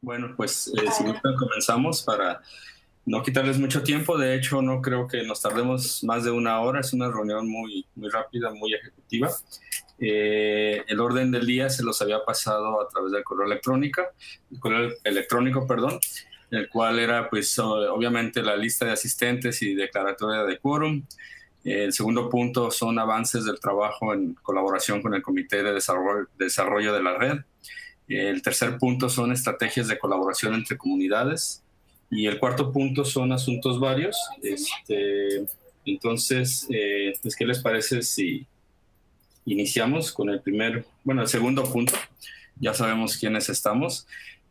Bueno, pues si gustan, comenzamos para no quitarles mucho tiempo. De hecho, no creo que nos tardemos más de una hora. Es una reunión muy rápida, muy ejecutiva. El orden del día se los había pasado a través del correo electrónico, perdón, el cual era, pues, obviamente la lista de asistentes y declaratoria de quórum. El segundo punto son avances del trabajo en colaboración con el Comité de Desarrollo de la Red. El tercer punto son estrategias de colaboración entre comunidades. Y el cuarto punto son asuntos varios. Entonces, pues, ¿qué les parece si iniciamos con el segundo punto? Ya sabemos quiénes estamos.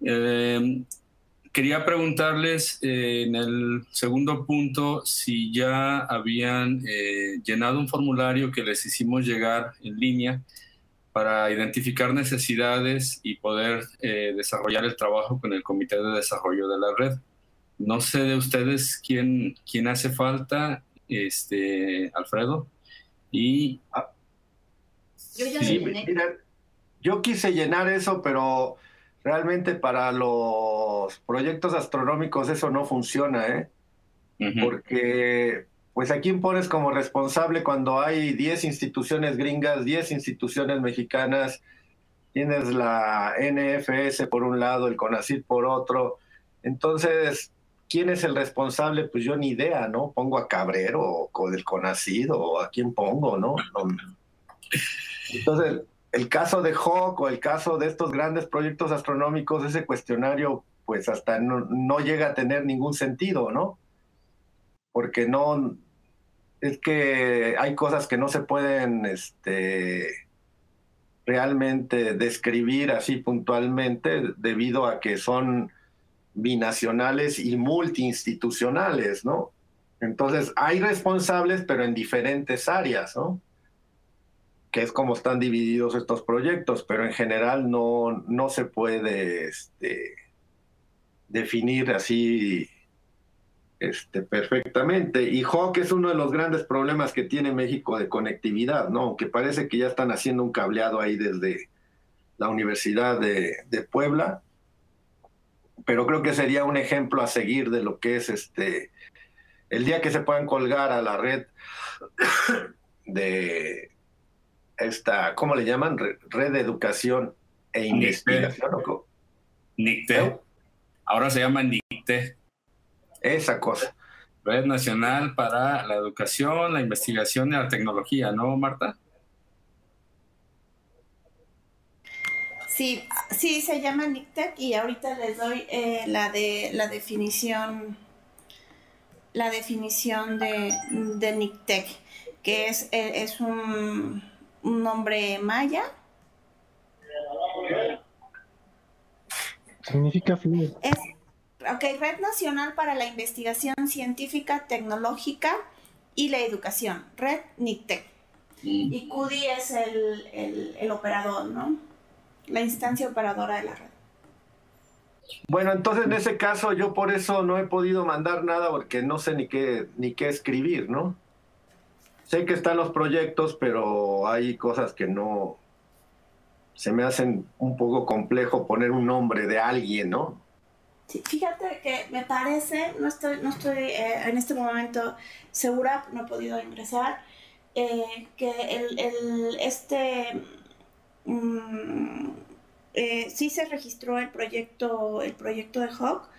Quería preguntarles en el segundo punto si ya habían llenado un formulario que les hicimos llegar en línea para identificar necesidades y poder desarrollar el trabajo con el Comité de Desarrollo de la Red. No sé de ustedes quién hace falta, Alfredo. Y yo ya sí, llené. Mira, yo quise llenar eso, pero realmente para los proyectos astronómicos eso no funciona, ¿eh? Porque, pues, ¿a quién pones como responsable cuando hay 10 instituciones gringas, 10 instituciones mexicanas? Tienes la NFS por un lado, el CONACYT por otro. Entonces, ¿quién es el responsable? Pues yo ni idea, ¿no? Pongo a Cabrero o del CONACYT o a quién pongo, ¿no? Entonces, el caso de HAWC o el caso de estos grandes proyectos astronómicos, ese cuestionario, pues hasta no llega a tener ningún sentido, ¿no? Porque no, es que hay cosas que no se pueden realmente describir así puntualmente debido a que son binacionales y multiinstitucionales, ¿no? Entonces, hay responsables, pero en diferentes áreas, ¿no? Que es como están divididos estos proyectos, pero en general no se puede definir así perfectamente. Y HAWC es uno de los grandes problemas que tiene México de conectividad, ¿no? Aunque parece que ya están haciendo un cableado ahí desde la Universidad de Puebla, pero creo que sería un ejemplo a seguir de lo que es el día que se puedan colgar a la red de ¿cómo le llaman? Red de Educación e Investigación. NICTE. Ahora se llama NICTE. Esa cosa. Red Nacional para la Educación, la Investigación y la Tecnología, ¿no, Marta? Sí, se llama NICTEC y ahorita les doy la definición de NICTEC, que es un nombre maya. Significa flor. Red Nacional para la Investigación Científica, Tecnológica y la Educación, Red NICTEC. Y CUDI es el operador, ¿no? La instancia operadora de la red. Bueno, entonces en ese caso yo por eso no he podido mandar nada porque no sé ni qué escribir, ¿no? Sé que están los proyectos, pero hay cosas que no se me hacen un poco complejo poner un nombre de alguien, ¿no? Sí, fíjate que me parece, no estoy en este momento segura, no he podido ingresar, que sí se registró el proyecto de HAWC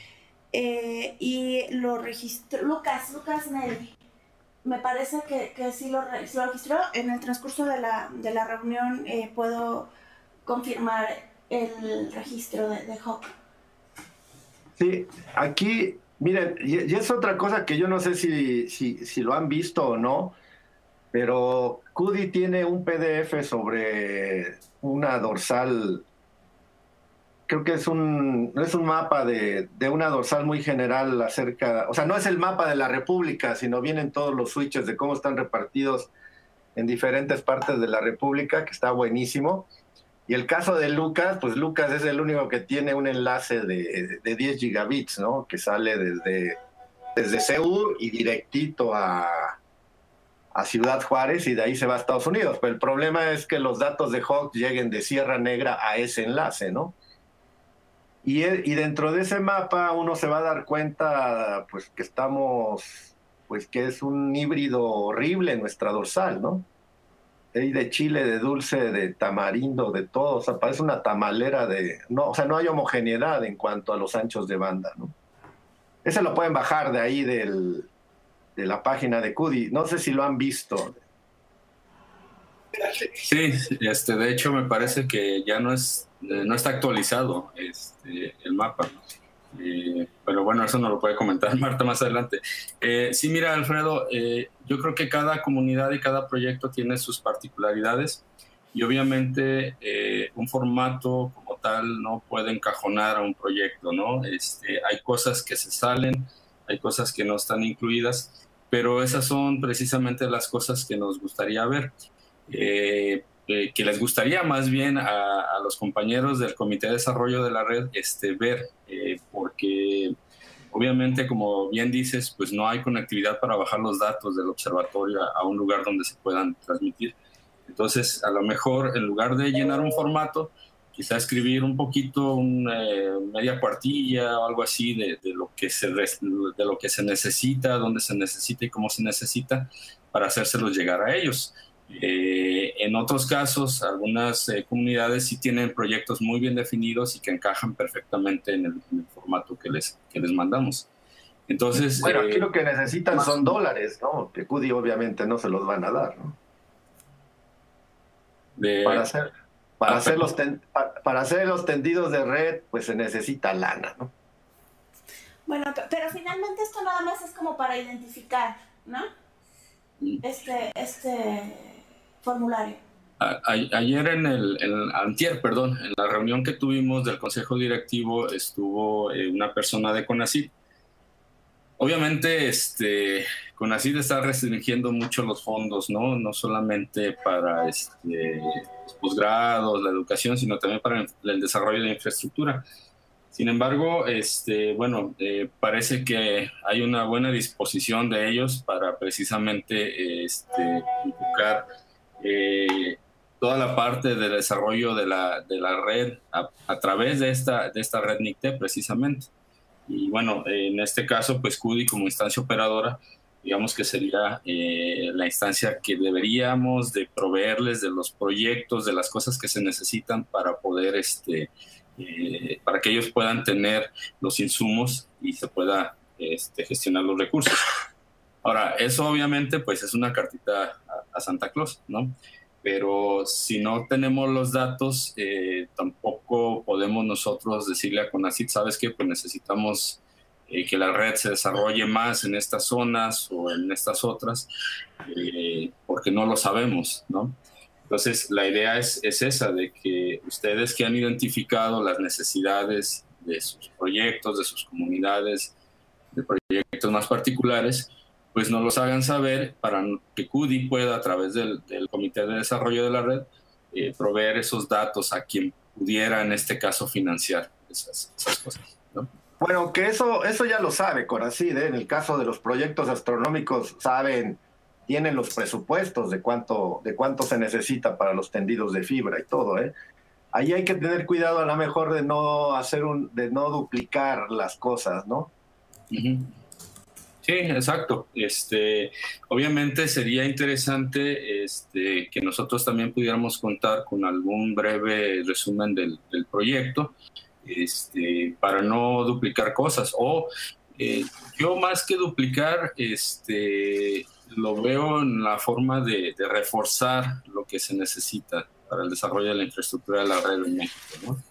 y lo registró Lucas Nelly. Me parece que sí lo registró. En el transcurso de la reunión puedo confirmar el registro de HAWC. Sí, aquí, miren, y es otra cosa que yo no sé si lo han visto o no, pero CUDI tiene un PDF sobre una dorsal, creo que es un mapa de una dorsal muy general acerca, o sea, no es el mapa de la República, sino vienen todos los switches de cómo están repartidos en diferentes partes de la República, que está buenísimo. Y el caso de Lucas, pues Lucas es el único que tiene un enlace de 10 gigabits, ¿no? Que sale desde Seúl y directito a Ciudad Juárez y de ahí se va a Estados Unidos. Pero el problema es que los datos de HAWC lleguen de Sierra Negra a ese enlace, ¿no? Y dentro de ese mapa uno se va a dar cuenta, pues, que estamos, pues, que es un híbrido horrible nuestra dorsal, ¿no? Hay de chile, de dulce, de tamarindo, de todo. O sea, parece una tamalera de... No, o sea, no hay homogeneidad en cuanto a los anchos de banda, ¿no? Ese lo pueden bajar de ahí de la página de CUDI. No sé si lo han visto. Sí, de hecho me parece que ya no está actualizado el mapa. Pero bueno, eso nos lo puede comentar Marta más adelante. Sí, mira, Alfredo, yo creo que cada comunidad y cada proyecto tiene sus particularidades y obviamente un formato como tal no puede encajonar a un proyecto, ¿no? Hay cosas que se salen, hay cosas que no están incluidas, pero esas son precisamente las cosas que nos gustaría ver. Que les gustaría más bien a los compañeros del Comité de Desarrollo de la Red ver, porque obviamente, como bien dices, pues no hay conectividad para bajar los datos del observatorio a un lugar donde se puedan transmitir. Entonces, a lo mejor, en lugar de llenar un formato, quizá escribir un poquito, media cuartilla o algo así de lo que se necesita, dónde se necesita y cómo se necesita, para hacérselos llegar a ellos. En otros casos, algunas comunidades sí tienen proyectos muy bien definidos y que encajan perfectamente en el formato que les mandamos. Entonces, bueno, aquí lo que necesitan son dólares, ¿no? Que CUDI obviamente no se los van a dar, ¿no? Para hacer los tendidos de red, pues se necesita lana, ¿no? Bueno, pero finalmente esto nada más es como para identificar, ¿no? Este formulario. Ayer antier, perdón, en la reunión que tuvimos del Consejo Directivo estuvo una persona de CONACYT. Obviamente, CONACYT está restringiendo mucho los fondos, ¿no? No solamente para los posgrados, la educación, sino también para el desarrollo de infraestructura. Sin embargo, parece que hay una buena disposición de ellos para precisamente enfocar toda la parte del desarrollo de la red a través de esta red NICTE precisamente. Y bueno, en este caso, pues CUDI como instancia operadora, digamos que sería la instancia que deberíamos de proveerles de los proyectos, de las cosas que se necesitan para poder para que ellos puedan tener los insumos y se pueda gestionar los recursos. Ahora, eso obviamente pues es una cartita a Santa Claus, ¿no? Pero si no tenemos los datos, tampoco podemos nosotros decirle a CONACYT, ¿sabes qué? Pues necesitamos que la red se desarrolle más en estas zonas o en estas otras, porque no lo sabemos, ¿no? Entonces, la idea es esa, de que ustedes que han identificado las necesidades de sus proyectos, de sus comunidades, de proyectos más particulares, pues nos los hagan saber para que CUDI pueda, a través del Comité de Desarrollo de la Red, proveer esos datos a quien pudiera, en este caso, financiar esas cosas, ¿no? Bueno, que eso ya lo sabe CONACYT, ¿eh? En el caso de los proyectos astronómicos, tienen los presupuestos de cuánto se necesita para los tendidos de fibra y todo, ¿eh? Ahí hay que tener cuidado a lo mejor de no duplicar las cosas, ¿no? Uh-huh. Sí, exacto. Obviamente sería interesante que nosotros también pudiéramos contar con algún breve resumen del proyecto, para no duplicar cosas. O yo más que duplicar, lo veo en la forma de reforzar lo que se necesita para el desarrollo de la infraestructura de la red en México, ¿no?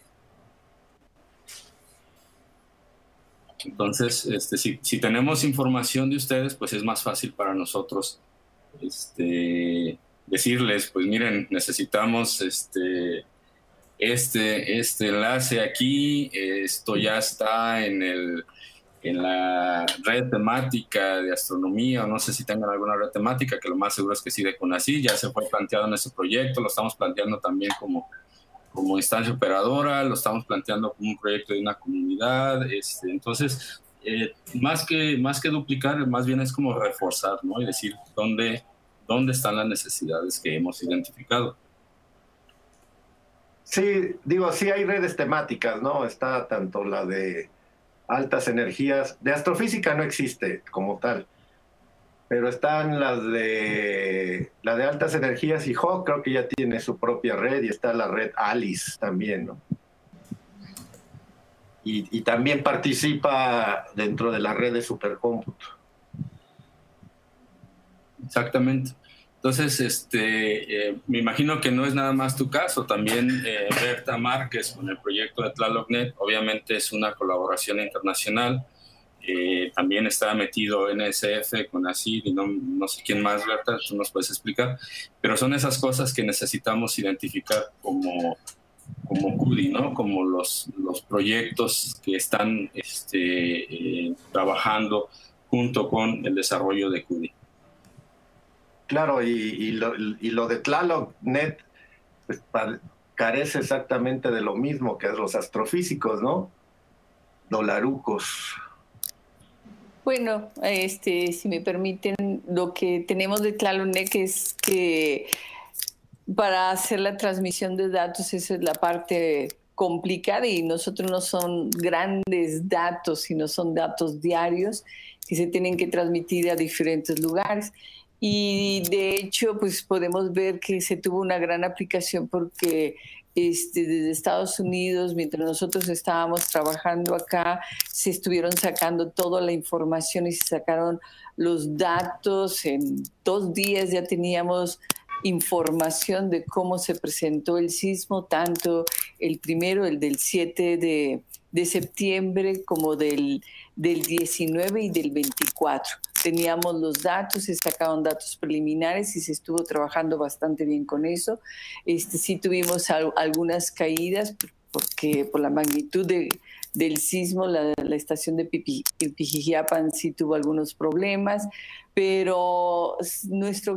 Entonces, si tenemos información de ustedes, pues es más fácil para nosotros decirles, pues miren, necesitamos este enlace aquí, esto ya está en la red temática de astronomía, o no sé si tengan alguna red temática, que lo más seguro es que sí, de CONACYT, ya se fue planteado en ese proyecto, lo estamos planteando también como instancia operadora, lo estamos planteando como un proyecto de una comunidad, entonces, más que duplicar, más bien es como reforzar, ¿no? Y decir dónde están las necesidades que hemos identificado. Sí, digo, sí hay redes temáticas, ¿no? Está tanto la de altas energías, de astrofísica no existe como tal, pero están la de altas energías y Hawk creo que ya tiene su propia red y está la red Alice también, ¿no? Y también participa dentro de la red de supercómputo. Exactamente. Entonces, me imagino que no es nada más tu caso, también Berta Márquez con el proyecto de TlalocNet, obviamente es una colaboración internacional, también está metido NSF con ACID y no sé quién más, Berta, tú nos puedes explicar, pero son esas cosas que necesitamos identificar como CUDI, ¿no? Como los proyectos que están trabajando junto con el desarrollo de CUDI. Claro, y lo de TlalocNet pues, carece exactamente de lo mismo que los astrofísicos, ¿no? Dolarucos. Bueno, si me permiten, lo que tenemos de TlalocNet es que para hacer la transmisión de datos esa es la parte complicada y nosotros no son grandes datos, sino son datos diarios que se tienen que transmitir a diferentes lugares. Y de hecho, pues podemos ver que se tuvo una gran aplicación porque desde Estados Unidos, mientras nosotros estábamos trabajando acá, se estuvieron sacando toda la información y se sacaron los datos. En 2 días ya teníamos información de cómo se presentó el sismo, tanto el primero, el del 7 de septiembre, como del 19 y del 24. Teníamos los datos, se sacaron datos preliminares y se estuvo trabajando bastante bien con eso. Sí tuvimos algunas caídas porque por la magnitud del sismo, la estación de Pijijiapan sí tuvo algunos problemas, pero nuestro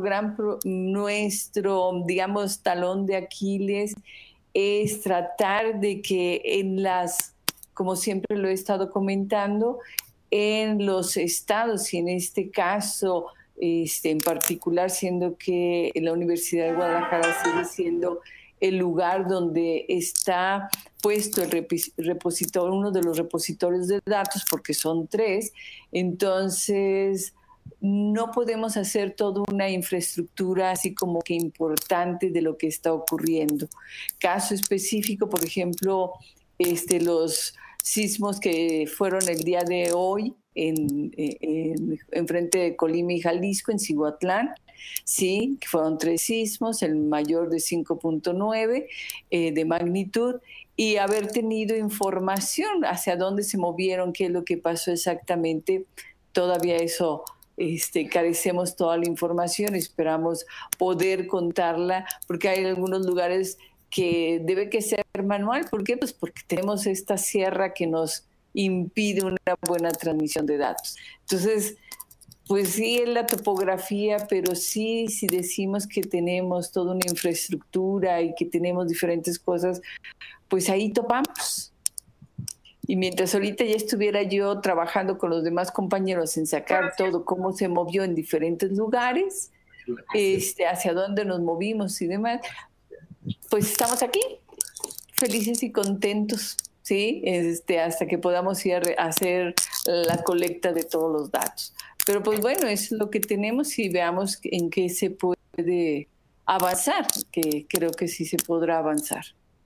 digamos, talón de Aquiles es tratar de que como siempre lo he estado comentando, en los estados y en este caso en particular, siendo que la Universidad de Guadalajara sigue siendo el lugar donde está puesto el repositorio, uno de los repositorios de datos, porque son 3, entonces no podemos hacer toda una infraestructura así como que importante de lo que está ocurriendo. Caso específico, por ejemplo, los sismos que fueron el día de hoy en frente de Colima y Jalisco, en Cihuatlán, sí, que fueron 3 sismos, el mayor de 5.9 de magnitud, y haber tenido información hacia dónde se movieron, qué es lo que pasó exactamente. Todavía eso carecemos toda la información, esperamos poder contarla, porque hay algunos lugares que debe que ser manual. ¿Por qué? Pues porque tenemos esta sierra que nos impide una buena transmisión de datos. Entonces, pues sí es la topografía, pero sí, si decimos que tenemos toda una infraestructura y que tenemos diferentes cosas, pues ahí topamos. Y mientras ahorita ya estuviera yo trabajando con los demás compañeros en sacar todo, cómo se movió en diferentes lugares, hacia dónde nos movimos y demás, pues estamos aquí, felices y contentos, ¿sí? Hasta que podamos ir a hacer la colecta de todos los datos. Pero pues bueno, eso es lo que tenemos y veamos en qué se puede avanzar, que creo que sí se podrá avanzar.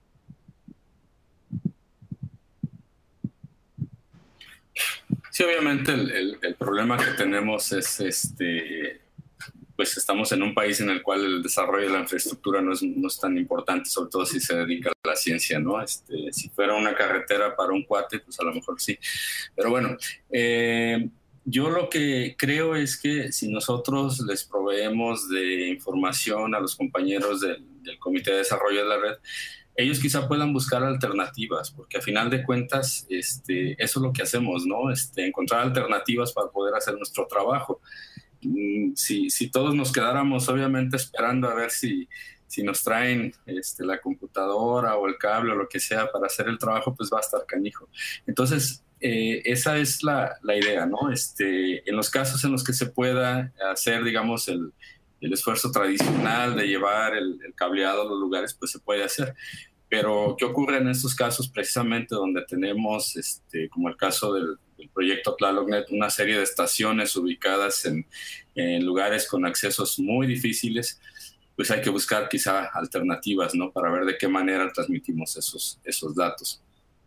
Sí, obviamente el problema que tenemos es pues estamos en un país en el cual el desarrollo de la infraestructura no es tan importante, sobre todo si se dedica a la ciencia, ¿no? Si fuera una carretera para un cuate, pues a lo mejor sí. Pero bueno, yo lo que creo es que si nosotros les proveemos de información a los compañeros del Comité de Desarrollo de la Red, ellos quizá puedan buscar alternativas, porque a final de cuentas eso es lo que hacemos, ¿no? Encontrar alternativas para poder hacer nuestro trabajo. Si todos nos quedáramos obviamente esperando a ver si nos traen la computadora o el cable o lo que sea para hacer el trabajo, pues va a estar canijo. Entonces, esa es la idea, ¿no? En los casos en los que se pueda hacer, digamos, el esfuerzo tradicional de llevar el cableado a los lugares, pues se puede hacer. Pero, ¿qué ocurre en estos casos precisamente donde tenemos, como el caso del proyecto TlalocNet, una serie de estaciones ubicadas en lugares con accesos muy difíciles? Pues hay que buscar quizá alternativas, ¿no? Para ver de qué manera transmitimos esos datos.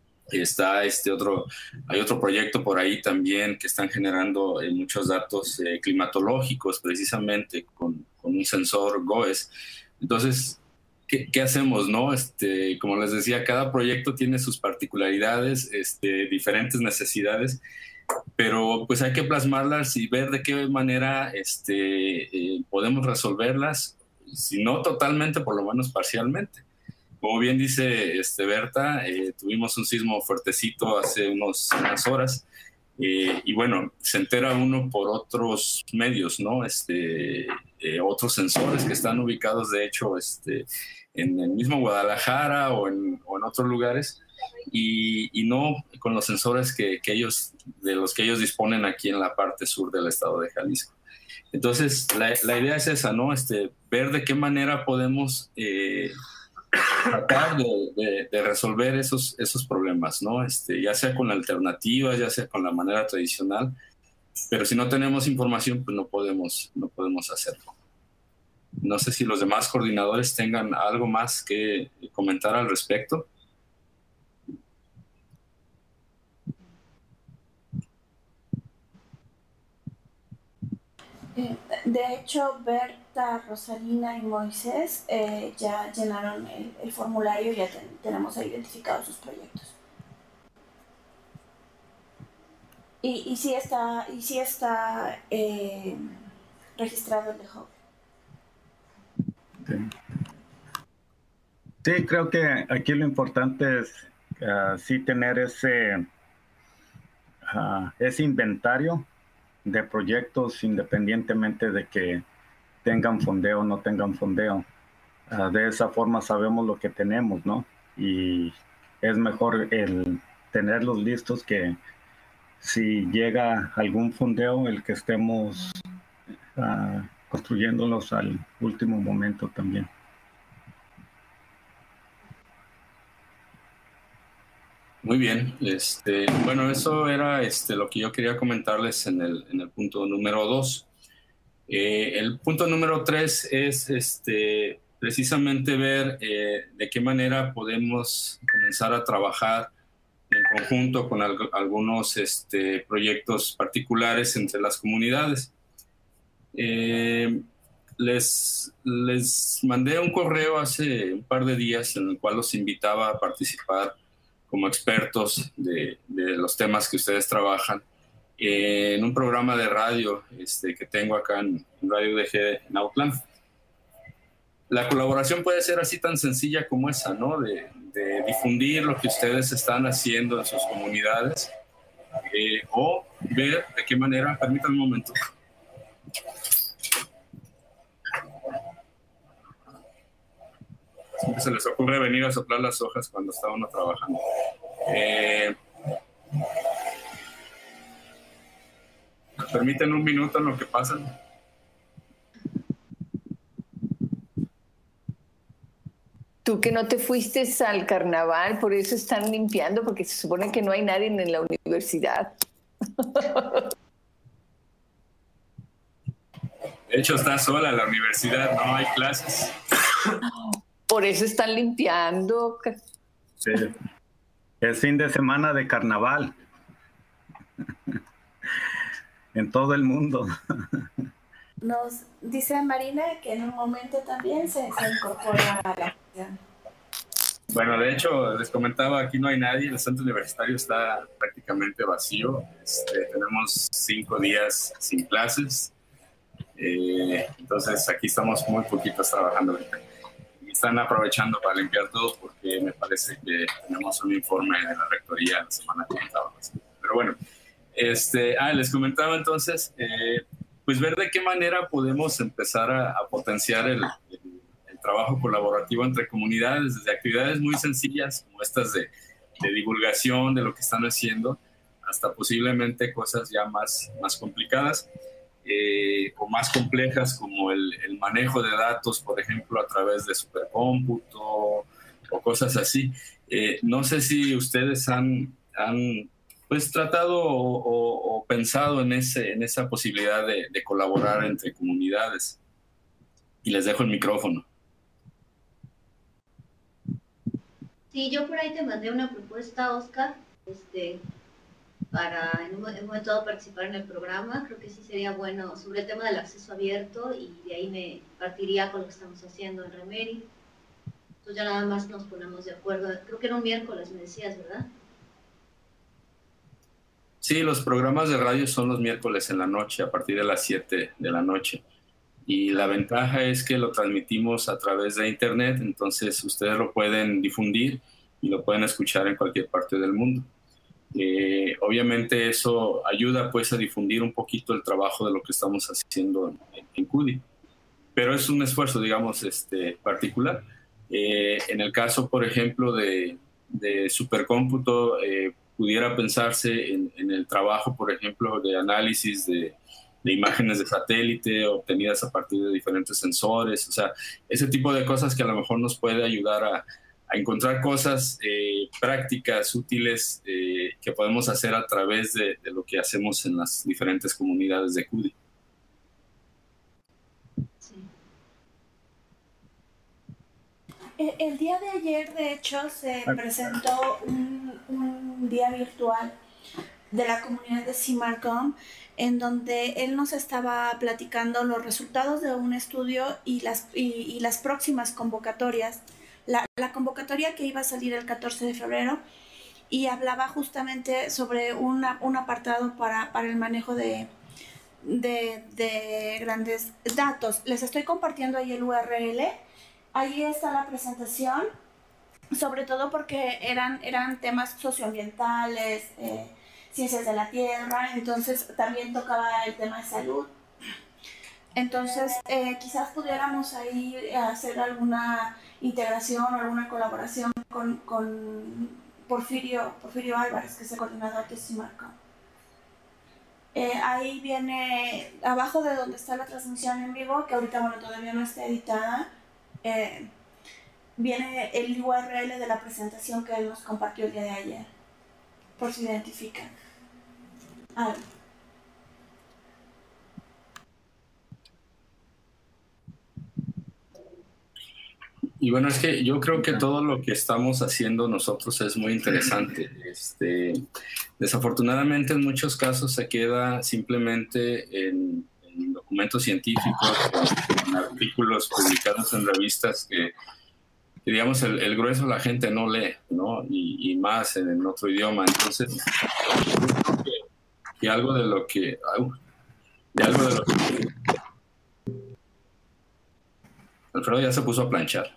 Hay otro proyecto por ahí también que están generando muchos datos climatológicos, precisamente con un sensor GOES. Entonces, ¿qué hacemos, no? Como les decía, cada proyecto tiene sus particularidades, diferentes necesidades, pero pues hay que plasmarlas y ver de qué manera podemos resolverlas, si no totalmente, por lo menos parcialmente. Como bien dice Berta, tuvimos un sismo fuertecito hace unas horas, y bueno, se entera uno por otros medios, ¿no? Otros sensores que están ubicados, de hecho, en el mismo Guadalajara o en otros lugares, y no con los sensores de los que ellos disponen aquí en la parte sur del estado de Jalisco. Entonces, la idea es esa, ¿no? Ver de qué manera podemos tratar de resolver esos problemas, ¿no? Ya sea con alternativas, ya sea con la manera tradicional, pero si no tenemos información, pues no podemos hacerlo. No sé si los demás coordinadores tengan algo más que comentar al respecto. De hecho, Berta, Rosalina y Moisés ya llenaron el formulario y ya tenemos ahí identificados sus proyectos. Y sí está registrado el de Hub. Sí, creo que aquí lo importante es sí tener ese inventario de proyectos independientemente de que tengan fondeo o no tengan fondeo. De esa forma sabemos lo que tenemos, ¿no? Y es mejor el tenerlos listos que si llega algún fondeo, el que estemos construyéndolos al último momento también. Muy bien. Bueno, eso era lo que yo quería comentarles en el punto número 2. El punto número 3 es precisamente ver de qué manera podemos comenzar a trabajar en conjunto con algunos proyectos particulares entre las comunidades. Les mandé un correo hace un par de días en el cual los invitaba a participar como expertos de los temas que ustedes trabajan en un programa de radio que tengo acá en Radio UDG en Autlán. La colaboración puede ser así tan sencilla como esa, ¿no? De difundir lo que ustedes están haciendo en sus comunidades, o ver de qué manera. Permítanme un momento. Siempre se les ocurre venir a soplar las hojas cuando está uno trabajando. ¿Permiten un minuto en lo que pasa? Tú que no te fuiste al carnaval, por eso están limpiando, porque se supone que no hay nadie en la universidad. De hecho, está sola la universidad, no hay clases. Por eso están limpiando. Sí. Es fin de semana de carnaval. En todo el mundo. Nos dice Marina que en un momento también se incorpora a la acción. Bueno, de hecho, les comentaba, aquí no hay nadie, el centro universitario está prácticamente vacío. Tenemos 5 días sin clases, entonces aquí estamos muy poquitos trabajando ahorita. Y están aprovechando para limpiar todo porque me parece que tenemos un informe de la rectoría la semana que estaba. Pero bueno, les comentaba entonces, pues ver de qué manera podemos empezar a potenciar el trabajo colaborativo entre comunidades, desde actividades muy sencillas como estas de divulgación de lo que están haciendo, hasta posiblemente cosas ya más complicadas o más complejas, como el manejo de datos, por ejemplo, a través de supercómputo, o cosas así. No sé si ustedes han pues tratado o pensado en esa posibilidad de colaborar entre comunidades. Y les dejo el micrófono. Sí, yo por ahí te mandé una propuesta, Oscar, para en un momento dado participar en el programa. Creo que sí sería bueno sobre el tema del acceso abierto, y de ahí me partiría con lo que estamos haciendo en Remedy. Entonces ya nada más nos ponemos de acuerdo. Creo que era un miércoles, me decías, ¿verdad? Sí, los programas de radio son los miércoles en la noche, a partir de las 7 de la noche. Y la ventaja es que lo transmitimos a través de internet, entonces ustedes lo pueden difundir y lo pueden escuchar en cualquier parte del mundo. Obviamente eso ayuda pues a difundir un poquito el trabajo de lo que estamos haciendo en CUDI. Pero es un esfuerzo, digamos, particular. En el caso, por ejemplo, de supercómputo, pudiera pensarse en el trabajo, por ejemplo, de análisis de imágenes de satélite obtenidas a partir de diferentes sensores, o sea, ese tipo de cosas que a lo mejor nos puede ayudar a encontrar cosas prácticas, útiles, que podemos hacer a través de lo que hacemos en las diferentes comunidades de CUDI. El día de ayer, de hecho, se presentó un día virtual de la comunidad de CIMARCOM, en donde él nos estaba platicando los resultados de un estudio y las próximas convocatorias. La convocatoria que iba a salir el 14 de febrero, y hablaba justamente sobre un apartado para el manejo de grandes datos. Les estoy compartiendo ahí el URL. Ahí está la presentación, sobre todo porque eran temas socioambientales, ciencias de la tierra, entonces también tocaba el tema de salud. Entonces, quizás pudiéramos ahí hacer alguna integración o alguna colaboración con Porfirio Álvarez, que es el coordinador de CIMARCOM. Ahí viene, abajo de donde está la transmisión en vivo, que ahorita bueno, todavía no está editada, viene el URL de la presentación que él nos compartió el día de ayer, por si identifican. Y bueno, es que yo creo que todo lo que estamos haciendo nosotros es muy interesante. Desafortunadamente en muchos casos se queda simplemente en documentos científicos, en artículos publicados en revistas que digamos, el grueso la gente no lee, ¿no? Y más en otro idioma. Entonces, yo creo que algo de lo que... Alfredo ya se puso a planchar.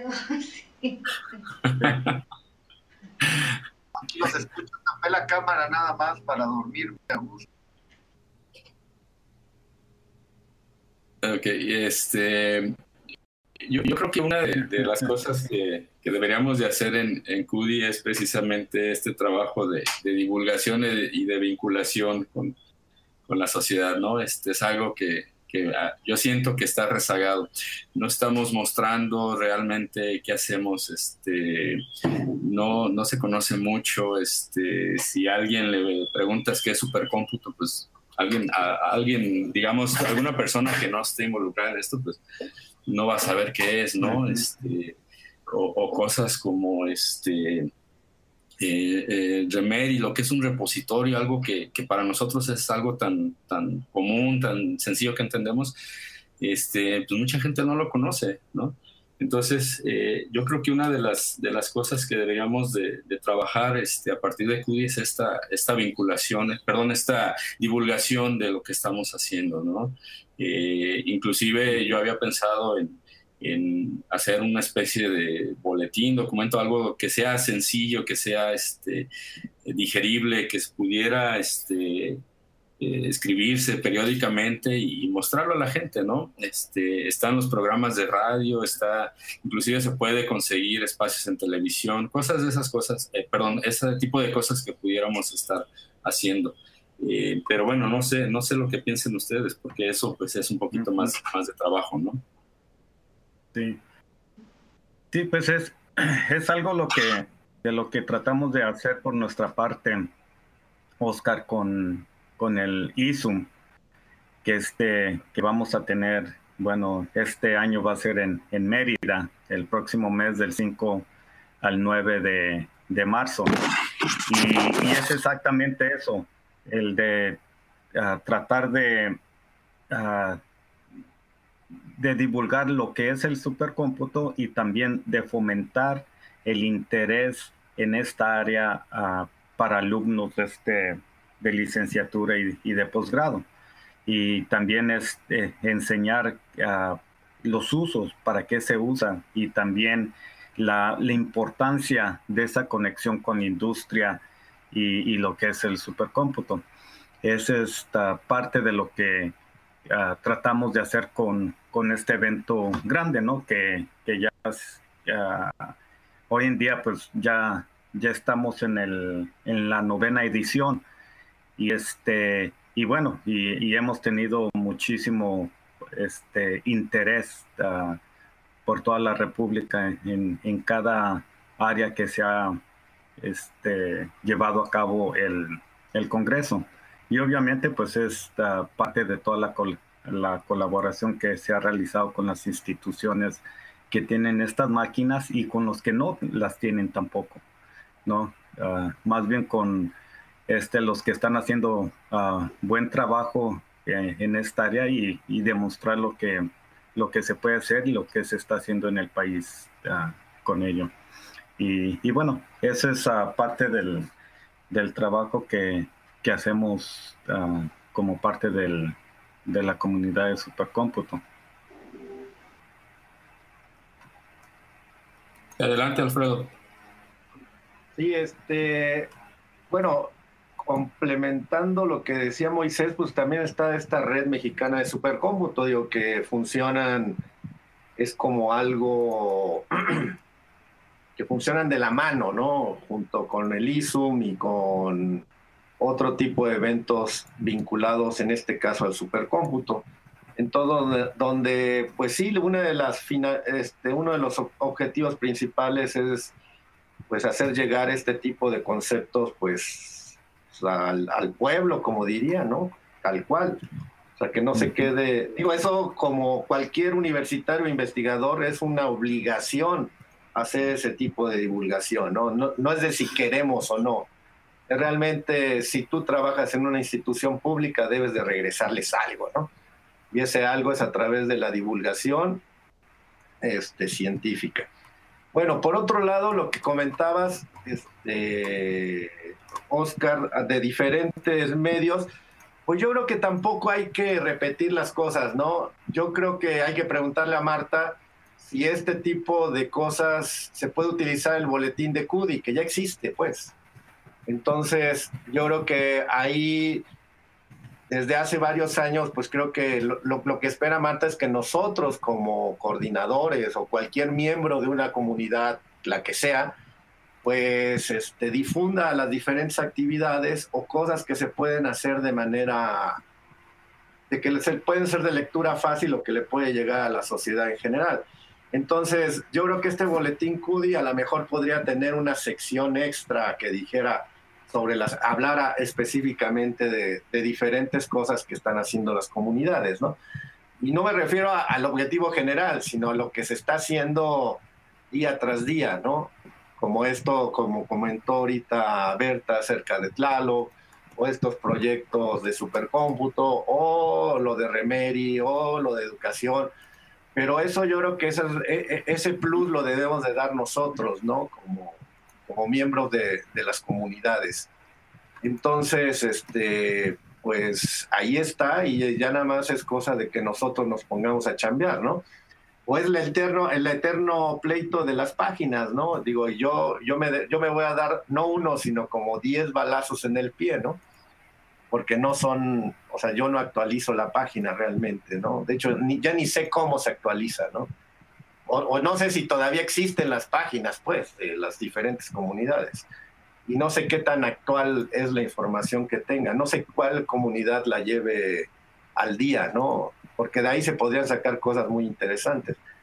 Los escucho, tapé la cámara nada más para dormir a gusto. Ok, yo creo que una de las cosas que deberíamos de hacer en CUDI es precisamente este trabajo de divulgación y de vinculación con la sociedad, ¿no? Es algo que yo siento que está rezagado. No estamos mostrando realmente qué hacemos, no se conoce mucho. Si a alguien le preguntas qué es supercómputo, pues alguien, digamos, alguna persona que no esté involucrada en esto, pues no va a saber qué es, ¿no? O cosas como Remedy, lo que es un repositorio, algo que para nosotros es algo tan común, tan sencillo que entendemos, pues mucha gente no lo conoce, ¿no? Entonces, yo creo que una de las cosas que deberíamos de trabajar a partir de CUDI es esta vinculación, esta divulgación de lo que estamos haciendo, ¿no? Inclusive yo había pensado en hacer una especie de boletín, documento, algo que sea sencillo, que sea digerible, que pudiera escribirse periódicamente y mostrarlo a la gente, ¿no? Están los programas de radio, inclusive se puede conseguir espacios en televisión, cosas de esas cosas, ese tipo de cosas que pudiéramos estar haciendo. Pero bueno, no sé lo que piensen ustedes, porque eso pues es un poquito más de trabajo, ¿no? Sí. Sí, pues es algo de lo que tratamos de hacer por nuestra parte, Oscar, con el ISUM, que vamos a tener, bueno, este año va a ser en Mérida, el próximo mes del 5 al 9 de marzo. Y es exactamente eso, el de tratar de divulgar lo que es el supercómputo y también de fomentar el interés en esta área para alumnos de licenciatura y de posgrado. Y también es enseñar los usos, para qué se usa, y también la importancia de esa conexión con la industria y lo que es el supercómputo. Esa es parte de lo que tratamos de hacer con este evento grande, ¿no? Que ya hoy en día pues ya estamos en la 9ª edición y bueno, y hemos tenido muchísimo interés por toda la República en cada área que se ha llevado a cabo el Congreso. Y obviamente pues es parte de toda la colaboración que se ha realizado con las instituciones que tienen estas máquinas y con los que no las tienen tampoco, ¿no? Más bien con los que están haciendo buen trabajo en esta área y demostrar lo que se puede hacer y lo que se está haciendo en el país con ello. Y bueno, esa es parte del trabajo que hacemos como parte de la comunidad de supercómputo. Adelante, Alfredo. Sí, bueno, complementando lo que decía Moisés, pues también está esta red mexicana de supercómputo, digo, que funcionan, es como algo que funcionan de la mano, ¿no? Junto con el ISUM y con otro tipo de eventos vinculados, en este caso, al supercómputo. Entonces, donde, pues sí, uno de los objetivos principales es, pues, hacer llegar este tipo de conceptos, pues, al pueblo, como diría, ¿no? Tal cual. O sea, que no se quede... Digo, eso como cualquier universitario o investigador es una obligación hacer ese tipo de divulgación, ¿no? No es de si queremos o no. Realmente, si tú trabajas en una institución pública, debes de regresarles algo, ¿no? Y ese algo es a través de la divulgación científica. Bueno, por otro lado, lo que comentabas, Oscar, de diferentes medios, pues yo creo que tampoco hay que repetir las cosas, ¿no? Yo creo que hay que preguntarle a Marta si este tipo de cosas se puede utilizar el boletín de CUDI, que ya existe, pues. Entonces, yo creo que ahí, desde hace varios años, pues creo que lo que espera Marta es que nosotros como coordinadores o cualquier miembro de una comunidad, la que sea, pues difunda las diferentes actividades o cosas que se pueden hacer de manera, de que pueden ser de lectura fácil o que le puede llegar a la sociedad en general. Entonces, yo creo que este boletín CUDI a lo mejor podría tener una sección extra que dijera hablara específicamente de diferentes cosas que están haciendo las comunidades, ¿no? Y no me refiero al objetivo general, sino a lo que se está haciendo día tras día, ¿no? Como comentó ahorita Berta acerca de Tlaloc, o estos proyectos de supercómputo, o lo de Remeri, o lo de educación. Pero eso yo creo que ese plus lo debemos de dar nosotros, ¿no? Como miembros de las comunidades. Entonces, pues ahí está, y ya nada más es cosa de que nosotros nos pongamos a chambear, ¿no? O es el eterno pleito de las páginas, ¿no? Digo, yo me voy a dar no uno, sino como 10 balazos en el pie, ¿no? Porque no son, o sea, yo no actualizo la página realmente, ¿no? De hecho, ya ni sé cómo se actualiza, ¿no? O no sé si todavía existen las páginas, pues, de las diferentes comunidades. Y no sé qué tan actual es la información que tenga. No sé cuál comunidad la lleve al día, ¿no? Porque de ahí se podrían sacar cosas muy interesantes.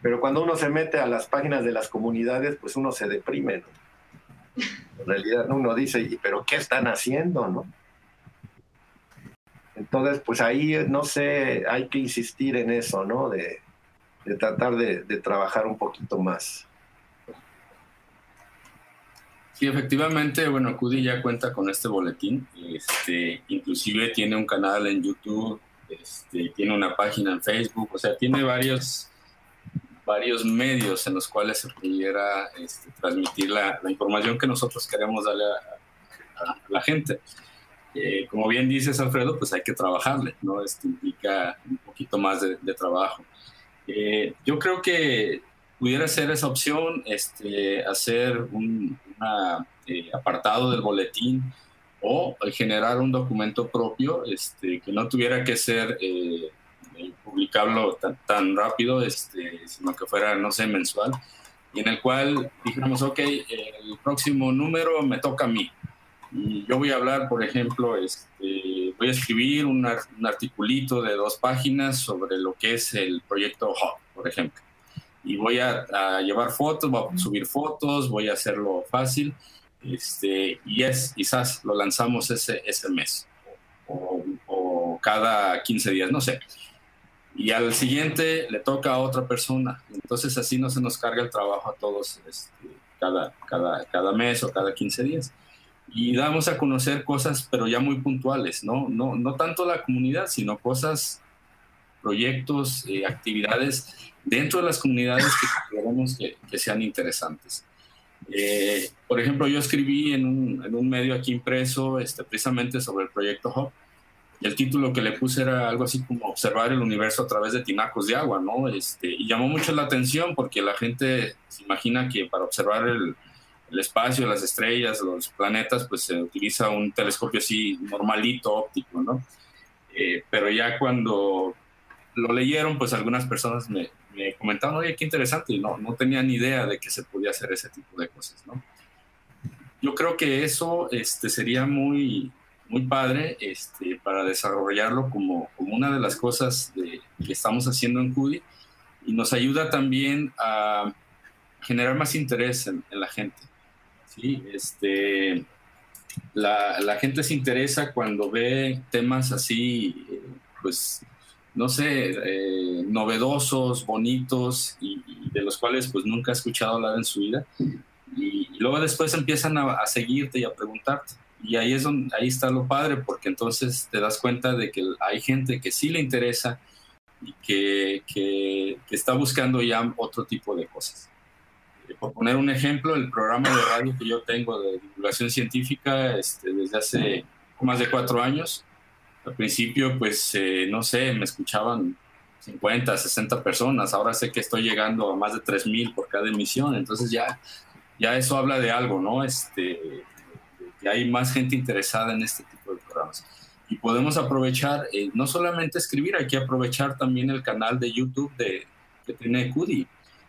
pero cuando uno se mete a las páginas de las comunidades, pues uno se deprime, ¿no? En realidad uno dice, ¿pero qué están haciendo, no? Entonces, pues ahí, no sé, hay que insistir en eso, ¿no? De tratar de trabajar un poquito más. Sí, efectivamente, bueno, CUDI ya cuenta con este boletín, inclusive tiene un canal en YouTube, tiene una página en Facebook, o sea, tiene varios medios en los cuales se pudiera transmitir la información que nosotros queremos darle a la gente. Como bien dices, Alfredo, pues hay que trabajarle, ¿no? Implica un poquito más de trabajo. Yo creo que pudiera ser esa opción, hacer un apartado del boletín o generar un documento propio que no tuviera que ser publicarlo tan rápido, sino que fuera, no sé, mensual, y en el cual dijéramos, ok, el próximo número me toca a mí. Y yo voy a hablar, por ejemplo, voy a escribir un articulito de 2 páginas sobre lo que es el proyecto Hub, por ejemplo. Y voy a llevar fotos, voy a subir fotos, voy a hacerlo fácil. Y quizás lo lanzamos ese mes o cada 15 días, no sé. Y al siguiente le toca a otra persona. Entonces así no se nos carga el trabajo a todos cada mes o cada 15 días. Y damos a conocer cosas, pero ya muy puntuales, no tanto la comunidad, sino cosas, proyectos, actividades dentro de las comunidades que queremos que sean interesantes. Por ejemplo, yo escribí en un medio aquí impreso precisamente sobre el proyecto Hub, y el título que le puse era algo así como observar el universo a través de tinacos de agua, ¿no? Y llamó mucho la atención porque la gente se imagina que para observar el espacio, las estrellas, los planetas, pues se utiliza un telescopio así normalito, óptico, ¿no? Pero ya cuando lo leyeron, pues algunas personas me comentaron, oye, qué interesante, y no tenía ni idea de que se podía hacer ese tipo de cosas, ¿no? Yo creo que eso sería muy, muy padre para desarrollarlo como una de las cosas que estamos haciendo en CUDI, y nos ayuda también a generar más interés en la gente. Sí, la gente se interesa cuando ve temas así, pues, no sé, novedosos, bonitos, y de los cuales pues nunca ha escuchado hablar en su vida. Y luego después empiezan a seguirte y a preguntarte. Y ahí está lo padre, porque entonces te das cuenta de que hay gente que sí le interesa y que está buscando ya otro tipo de cosas. Por poner un ejemplo, el programa de radio que yo tengo de divulgación científica desde hace más de 4 años, al principio, pues, no sé, me escuchaban 50, 60 personas, ahora sé que estoy llegando a más de 3,000 por cada emisión, entonces ya eso habla de algo, ¿no? Que hay más gente interesada en este tipo de programas. Y podemos aprovechar, no solamente escribir, hay que aprovechar también el canal de YouTube que tiene CUDI.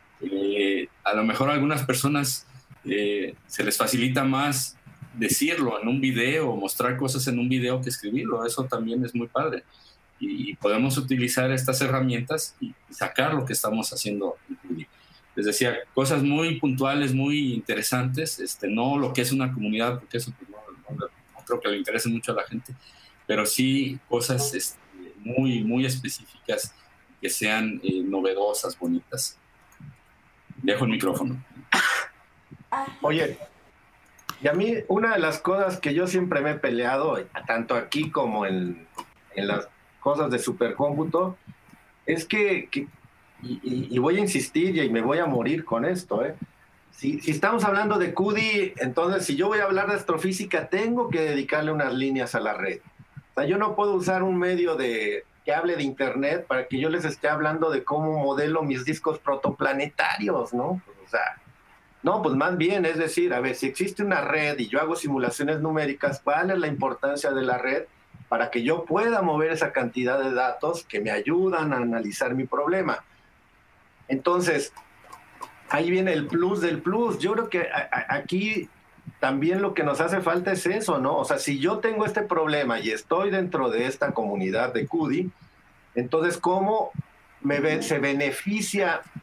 A lo mejor a algunas personas se les facilita más decirlo en un video, mostrar cosas en un video que escribirlo. Eso también es muy padre, y podemos utilizar estas herramientas y sacar lo que estamos haciendo en CUDI. Les decía, cosas muy puntuales, muy interesantes, no lo que es una comunidad, porque eso pues, no creo que le interese mucho a la gente, pero sí cosas muy, muy específicas que sean novedosas, bonitas. Dejo el micrófono. Oye, y a mí una de las cosas que yo siempre me he peleado, tanto aquí como en las cosas de supercómputo, es que y voy a insistir y me voy a morir con esto, Si estamos hablando de CUDI, entonces si yo voy a hablar de astrofísica, tengo que dedicarle unas líneas a la red. O sea, yo no puedo usar un medio que hable de internet para que yo les esté hablando de cómo modelo mis discos protoplanetarios, ¿no? O sea, no, pues más bien, es decir, a ver, si existe una red y yo hago simulaciones numéricas, ¿cuál es la importancia de la red para que yo pueda mover esa cantidad de datos que me ayudan a analizar mi problema? Entonces, ahí viene el plus del plus. Yo creo que aquí también lo que nos hace falta es eso, ¿no? O sea, si yo tengo este problema y estoy dentro de esta comunidad de CUDI, entonces, ¿cómo se beneficia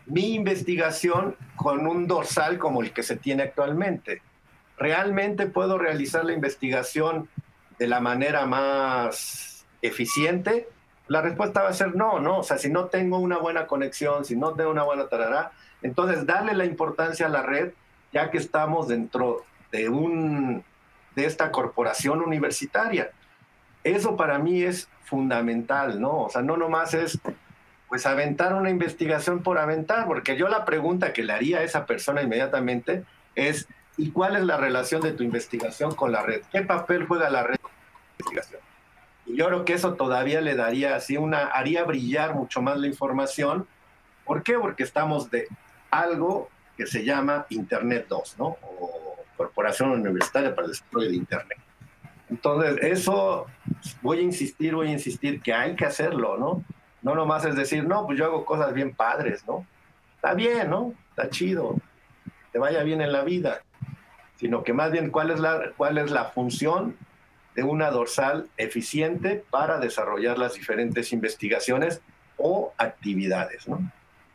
mi investigación con un dorsal como el que se tiene actualmente. ¿Realmente puedo realizar la investigación de la manera más eficiente? La respuesta va a ser no, ¿no? O sea, si no tengo una buena conexión, si no tengo una buena tarará, entonces darle la importancia a la red, ya que estamos dentro de esta corporación universitaria. Eso para mí es fundamental, ¿no? O sea, no nomás es pues aventar una investigación por aventar, porque yo la pregunta que le haría a esa persona inmediatamente es, ¿y cuál es la relación de tu investigación con la red? ¿Qué papel juega la red en la investigación? Y yo creo que eso todavía le daría así haría brillar mucho más la información. ¿Por qué? Porque estamos de algo que se llama Internet 2, ¿no? O Corporación Universitaria para el Desarrollo de Internet. Entonces, eso voy a insistir que hay que hacerlo, ¿no? No nomás es decir, no, pues yo hago cosas bien padres, ¿no? Está bien, ¿no? Está chido, te vaya bien en la vida. Sino que más bien, ¿cuál es la función de una dorsal eficiente para desarrollar las diferentes investigaciones o actividades, ¿no?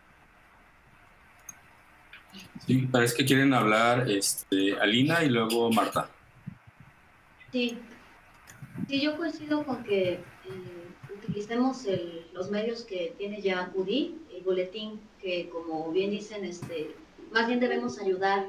Sí, parece que quieren hablar Alina y luego Marta. Sí, yo coincido con que utilicemos los medios que tiene ya QD, el boletín, que como bien dicen, más bien debemos ayudar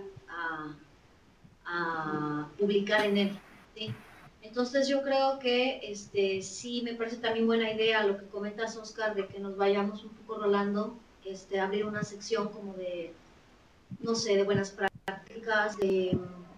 a publicar en él, ¿sí? Entonces yo creo que sí me parece también buena idea lo que comentas, Oscar, de que nos vayamos un poco rolando, abrir una sección como de, no sé, de buenas prácticas, de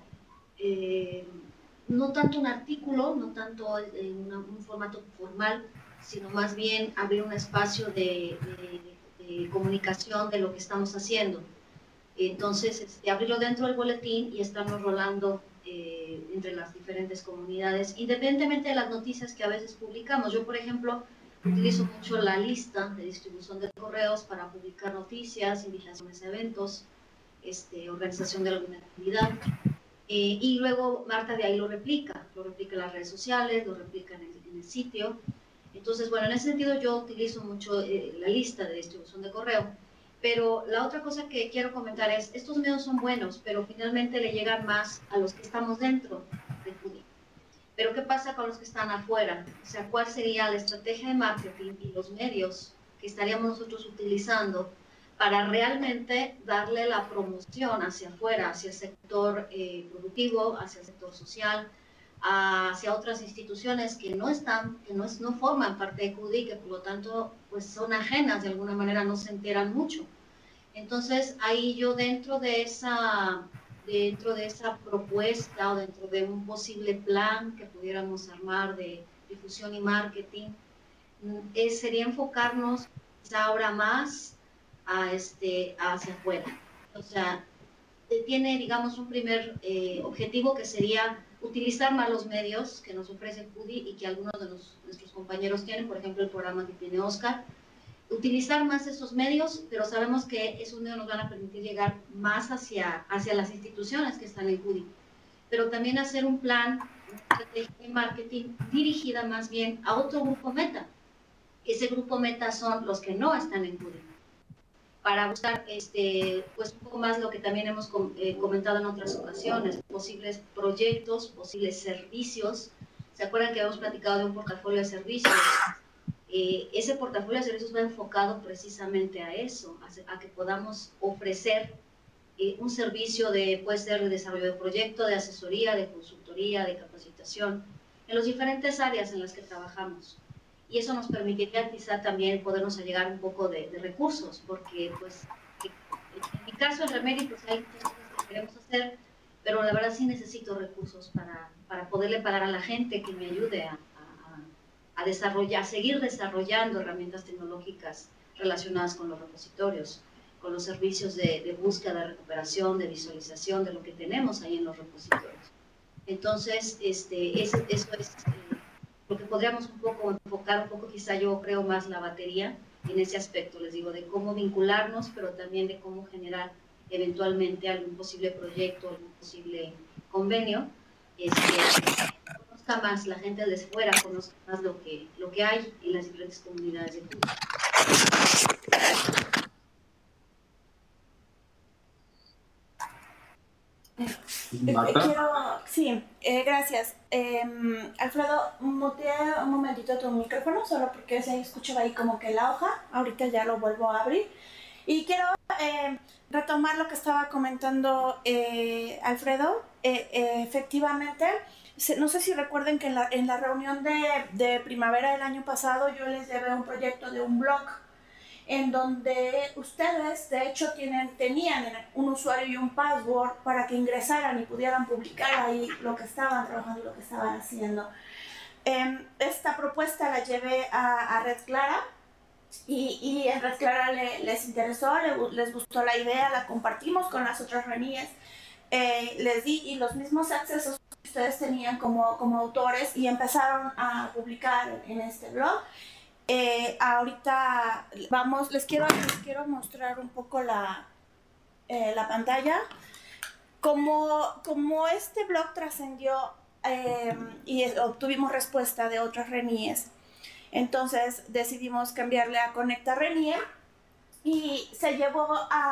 no tanto un artículo, no tanto en un formato formal, sino más bien abrir un espacio de comunicación de lo que estamos haciendo. Entonces, abrirlo dentro del boletín y estarnos rolando entre las diferentes comunidades, independientemente de las noticias que a veces publicamos. Yo, por ejemplo, utilizo mucho la lista de distribución de correos para publicar noticias, invitaciones a eventos, organización de alguna actividad. Y luego Marta de ahí lo replica en las redes sociales, lo replica en el sitio. Entonces, bueno, en ese sentido yo utilizo mucho la lista de distribución de correo. Pero la otra cosa que quiero comentar es, estos medios son buenos, pero finalmente le llegan más a los que estamos dentro de QD. Pero ¿qué pasa con los que están afuera? O sea, ¿cuál sería la estrategia de marketing y los medios que estaríamos nosotros utilizando para realmente darle la promoción hacia afuera, hacia el sector productivo, hacia el sector social, hacia otras instituciones que no forman parte de QD, que por lo tanto pues son ajenas, de alguna manera no se enteran mucho? Entonces ahí yo dentro de esa propuesta o dentro de un posible plan que pudiéramos armar de difusión y marketing, sería enfocarnos quizá ahora más hacia afuera. O sea, tiene, digamos, un primer objetivo que sería utilizar más los medios que nos ofrece QD y que algunos de nuestros compañeros tienen, por ejemplo, el programa que tiene Oscar, utilizar más esos medios, pero sabemos que esos medios nos van a permitir llegar más hacia las instituciones que están en QD, pero también hacer un plan, una estrategia de marketing dirigida más bien a otro grupo meta. Ese grupo meta son los que no están en QD, para buscar pues un poco más lo que también hemos comentado en otras ocasiones, posibles proyectos, posibles servicios. ¿Se acuerdan que habíamos platicado de un portafolio de servicios? Ese portafolio de servicios va enfocado precisamente a eso, a que podamos ofrecer un servicio puede ser de desarrollo de proyecto, de asesoría, de consultoría, de capacitación, en las diferentes áreas en las que trabajamos. Y eso nos permitiría quizá también podernos allegar un poco de recursos, porque pues en mi caso en Remedy pues hay muchas cosas que queremos hacer, pero la verdad sí necesito recursos para poderle pagar a la gente que me ayude a seguir desarrollando herramientas tecnológicas relacionadas con los repositorios, con los servicios de búsqueda, de recuperación, de visualización de lo que tenemos ahí en los repositorios. Entonces, eso es lo que podríamos un poco enfocar, un poco quizá yo creo más la batería en ese aspecto, les digo, de cómo vincularnos, pero también de cómo generar eventualmente algún posible proyecto, algún posible convenio, conozca más, la gente desde fuera conozca más lo que hay en las diferentes comunidades de Cuba. Marta. Gracias. Alfredo, mutea un momentito tu micrófono, solo porque se escuchaba ahí como que la hoja. Ahorita ya lo vuelvo a abrir. Y quiero retomar lo que estaba comentando Alfredo. Efectivamente, no sé si recuerden que en la reunión de primavera del año pasado yo les llevé un proyecto de un blog en donde ustedes de hecho tenían un usuario y un password para que ingresaran y pudieran publicar ahí lo que estaban trabajando y lo que estaban haciendo. Esta propuesta la llevé a Red Clara y en Red Clara les interesó, les gustó la idea, la compartimos con las otras RENIES, les di y los mismos accesos que ustedes tenían como autores y empezaron a publicar en este blog. Ahorita les quiero mostrar un poco la pantalla. Como este blog trascendió y obtuvimos respuesta de otras RENIES, entonces decidimos cambiarle a Conecta RENIE y se llevó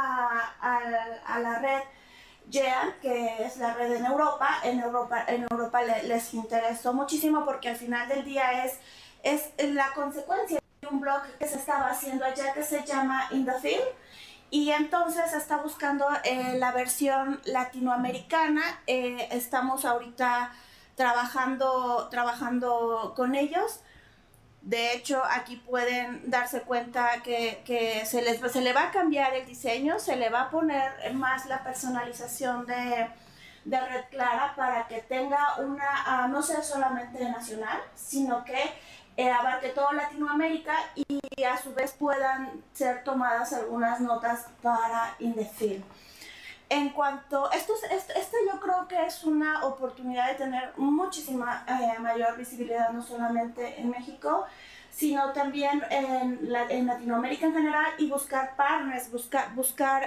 a la red GEAN, que es la red en Europa. En Europa les interesó muchísimo porque al final del día es la consecuencia de un blog que se estaba haciendo allá que se llama In the Field, y entonces está buscando la versión latinoamericana. Estamos ahorita trabajando con ellos. De hecho, aquí pueden darse cuenta que se le va a cambiar el diseño, se le va a poner más la personalización de Red Clara para que tenga no sea solamente nacional, sino que abarque toda Latinoamérica y a su vez puedan ser tomadas algunas notas para In the Field. En cuanto esto yo creo que es una oportunidad de tener muchísima mayor visibilidad, no solamente en México, sino también en Latinoamérica en general, y buscar partners, buscar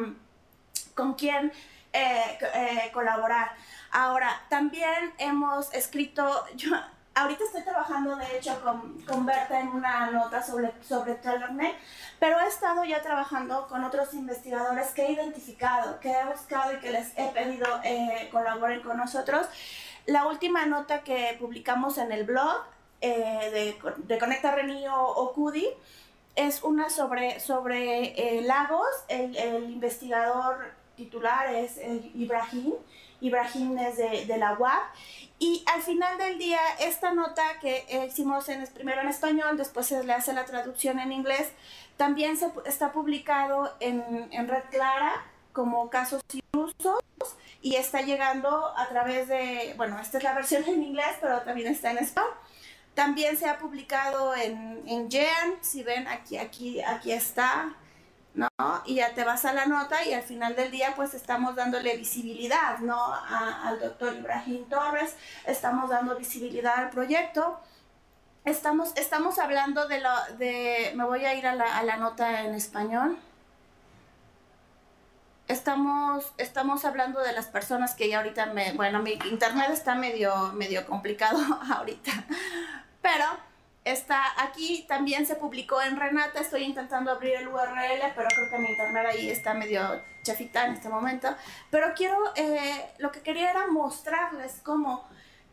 con quién colaborar. Ahora, también hemos escrito, ahorita estoy trabajando de hecho con Berta en una nota sobre TaylorMade, pero he estado ya trabajando con otros investigadores que he identificado, que he buscado y que les he pedido colaboren con nosotros. La última nota que publicamos en el blog de Conecta RENIE o CUDI es una sobre lagos. El investigador titular es Ibrahim. Ibrahim es de la UAP. Y al final del día, esta nota que hicimos primero en español, después se le hace la traducción en inglés, también está publicado en Red Clara como casos y usos, y está llegando a través de, bueno, esta es la versión en inglés, pero también está en español. También se ha publicado en GEAN, si ven aquí está, ¿no? Y ya te vas a la nota y al final del día pues estamos dándole visibilidad, ¿no? Al doctor Ibrahim Torres, estamos dando visibilidad al proyecto. Estamos hablando me voy a ir a la nota en español. Estamos hablando de las personas que ya ahorita mi internet está medio complicado ahorita, pero aquí también se publicó en Renata. Estoy intentando abrir el URL, pero creo que mi internet ahí está medio chafita en este momento. Pero lo que quería era mostrarles cómo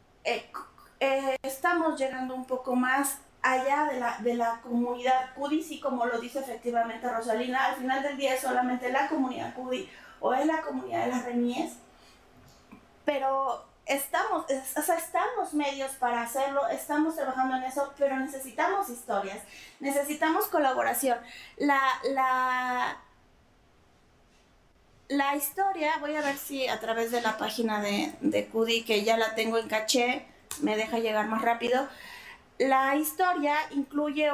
estamos llegando un poco más allá de la comunidad CUDI, y como lo dice efectivamente Rosalina, al final del día es solamente la comunidad CUDI o es la comunidad de las RENIES, pero estamos medios para hacerlo, estamos trabajando en eso, pero necesitamos historias, necesitamos colaboración. La historia, voy a ver si a través de la página de CUDI, que ya la tengo en caché, me deja llegar más rápido. La historia incluye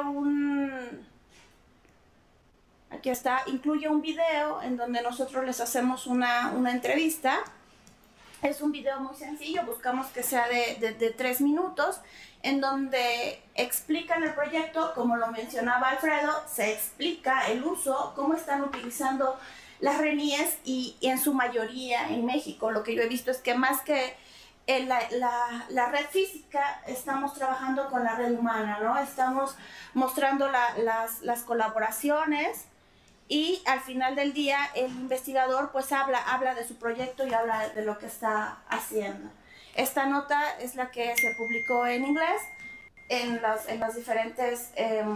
incluye un video en donde nosotros les hacemos una entrevista. Es un video muy sencillo, buscamos que sea de 3 minutos, en donde explican el proyecto, como lo mencionaba Alfredo, se explica el uso, cómo están utilizando las RENIES y en su mayoría en México. Lo que yo he visto es que más que la red física, estamos trabajando con la red humana, ¿no? Estamos mostrando las colaboraciones y al final del día el investigador pues habla de su proyecto y habla de lo que está haciendo. Esta nota es la que se publicó en inglés en los diferentes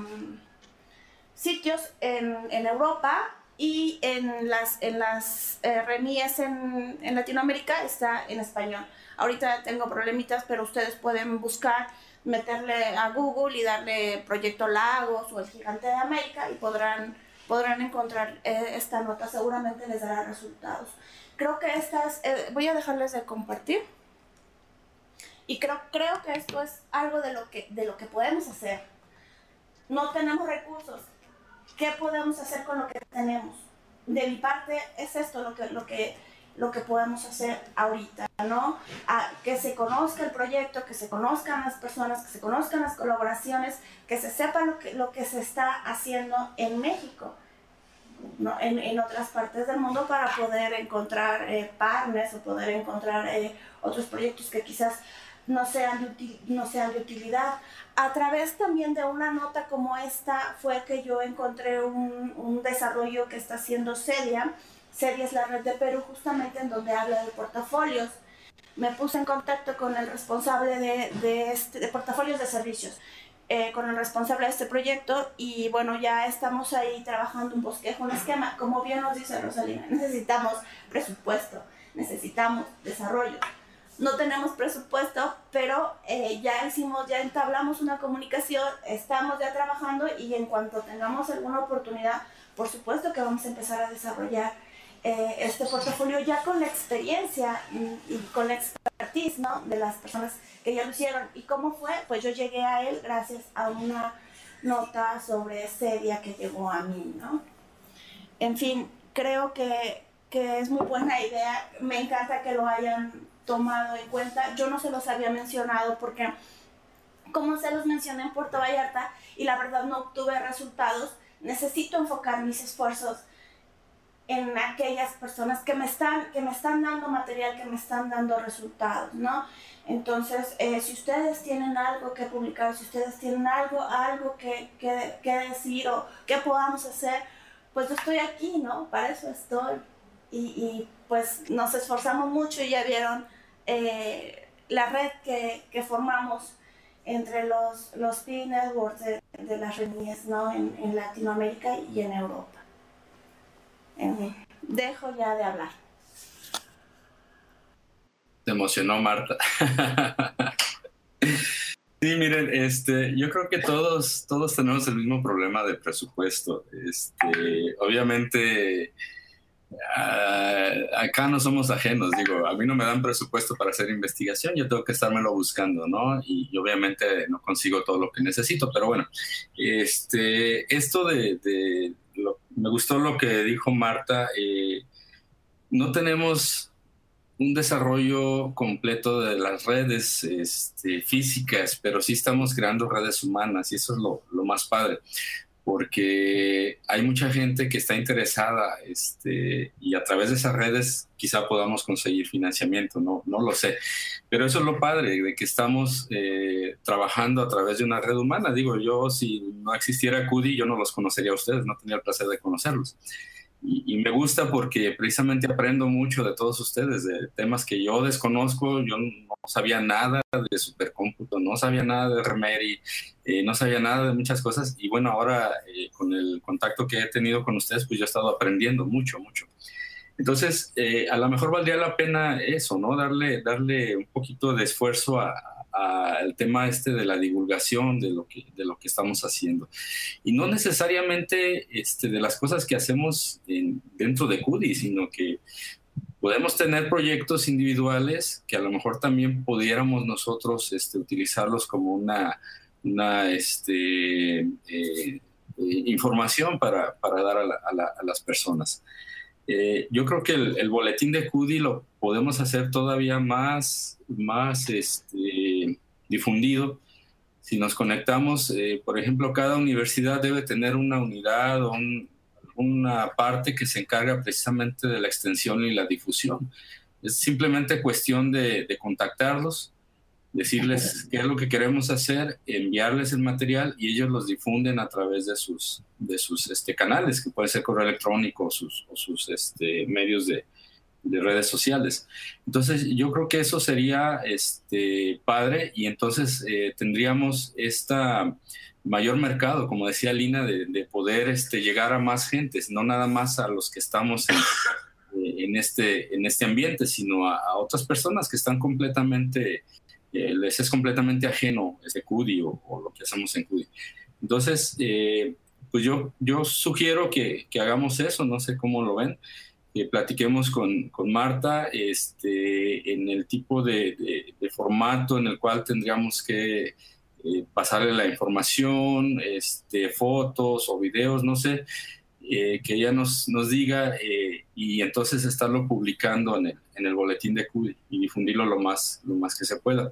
sitios en Europa, y en las remías en Latinoamérica está en español. Ahorita tengo problemitas, pero ustedes pueden buscar, meterle a Google y darle Proyecto Lagos o El Gigante de América y podrán encontrar esta nota. Seguramente les dará resultados. Creo que voy a dejarles de compartir. Y creo que esto es algo de lo que podemos hacer. No tenemos recursos. ¿Qué podemos hacer con lo que tenemos? De mi parte es esto lo que podemos hacer ahorita, ¿no? Que se conozca el proyecto, que se conozcan las personas, que se conozcan las colaboraciones, que se sepa lo que se está haciendo en México, ¿no? En otras partes del mundo, para poder encontrar partners o poder encontrar otros proyectos que quizás no sean de utilidad. A través también de una nota como esta fue que yo encontré un desarrollo que está haciendo CEDIA. CEDIA es la red de Perú, justamente, en donde habla de portafolios. Me puse en contacto con el responsable de portafolios de servicios, con el responsable de este proyecto, y bueno, ya estamos ahí trabajando un bosquejo, un esquema. Como bien nos dice Rosalina, necesitamos presupuesto, necesitamos desarrollo. No tenemos presupuesto, pero ya entablamos una comunicación, estamos ya trabajando, y en cuanto tengamos alguna oportunidad, por supuesto que vamos a empezar a desarrollar este portafolio ya con la experiencia y con la expertise, ¿no?, de las personas que ya lo hicieron. ¿Y cómo fue? Pues yo llegué a él gracias a una nota sobre CEDIA que llegó a mí, ¿no? En fin, creo que es muy buena idea. Me encanta que lo hayan tomado en cuenta. Yo no se los había mencionado porque, como se los mencioné en Puerto Vallarta y la verdad no obtuve resultados, necesito enfocar mis esfuerzos en aquellas personas que me están dando material, que me están dando resultados, ¿no? Entonces, si ustedes tienen algo que publicar, si ustedes tienen algo que decir o que podamos hacer, pues yo estoy aquí, ¿no? Para eso estoy. Y pues nos esforzamos mucho, y ya vieron la red que formamos entre los P Networks de las remías, ¿no?, en Latinoamérica y en Europa. Dejo ya de hablar. Te emocionó, Marta. Sí, miren, yo creo que todos tenemos el mismo problema de presupuesto. Obviamente, acá no somos ajenos. Digo, a mí no me dan presupuesto para hacer investigación, yo tengo que estármelo buscando, ¿no? Y obviamente no consigo todo lo que necesito, pero bueno, esto me gustó lo que dijo Marta. No tenemos un desarrollo completo de las redes físicas, pero sí estamos creando redes humanas, y eso es lo más padre, porque hay mucha gente que está interesada, y a través de esas redes quizá podamos conseguir financiamiento, no lo sé, pero eso es lo padre, de que estamos trabajando a través de una red humana. Digo, yo, si no existiera CUDI, yo no los conocería a ustedes, no tenía el placer de conocerlos. Y me gusta porque precisamente aprendo mucho de todos ustedes, de temas que yo desconozco. Yo no sabía nada de supercómputo, no sabía nada de Remedy, no sabía nada de muchas cosas. Y bueno, ahora con el contacto que he tenido con ustedes, pues yo he estado aprendiendo mucho. Entonces, a lo mejor valdría la pena eso, ¿no? Darle un poquito de esfuerzo al tema de la divulgación de lo que estamos haciendo. Y no necesariamente de las cosas que hacemos dentro de CUDI, sino que podemos tener proyectos individuales que a lo mejor también pudiéramos nosotros utilizarlos como una información para dar a las personas. Yo creo que el boletín de CUDI lo podemos hacer todavía más difundido si nos conectamos. Por ejemplo, cada universidad debe tener una unidad o una parte que se encarga precisamente de la extensión y la difusión. Es simplemente cuestión de contactarlos, decirles qué es lo que queremos hacer, enviarles el material y ellos los difunden a través de sus canales, que puede ser correo electrónico o sus medios de redes sociales. Entonces yo creo que eso sería padre, y entonces tendríamos mayor mercado, como decía Lina, de poder llegar a más gentes, no nada más a los que estamos en este ambiente, sino a otras personas que están completamente, les es completamente ajeno CUDI o lo que hacemos en CUDI. Entonces, pues yo sugiero que hagamos eso, no sé cómo lo ven, que platiquemos con Marta en el tipo de formato en el cual tendríamos que pasarle la información, fotos o videos, no sé, que ella nos diga, y entonces estarlo publicando en el boletín de CUDI y difundirlo lo más que se pueda.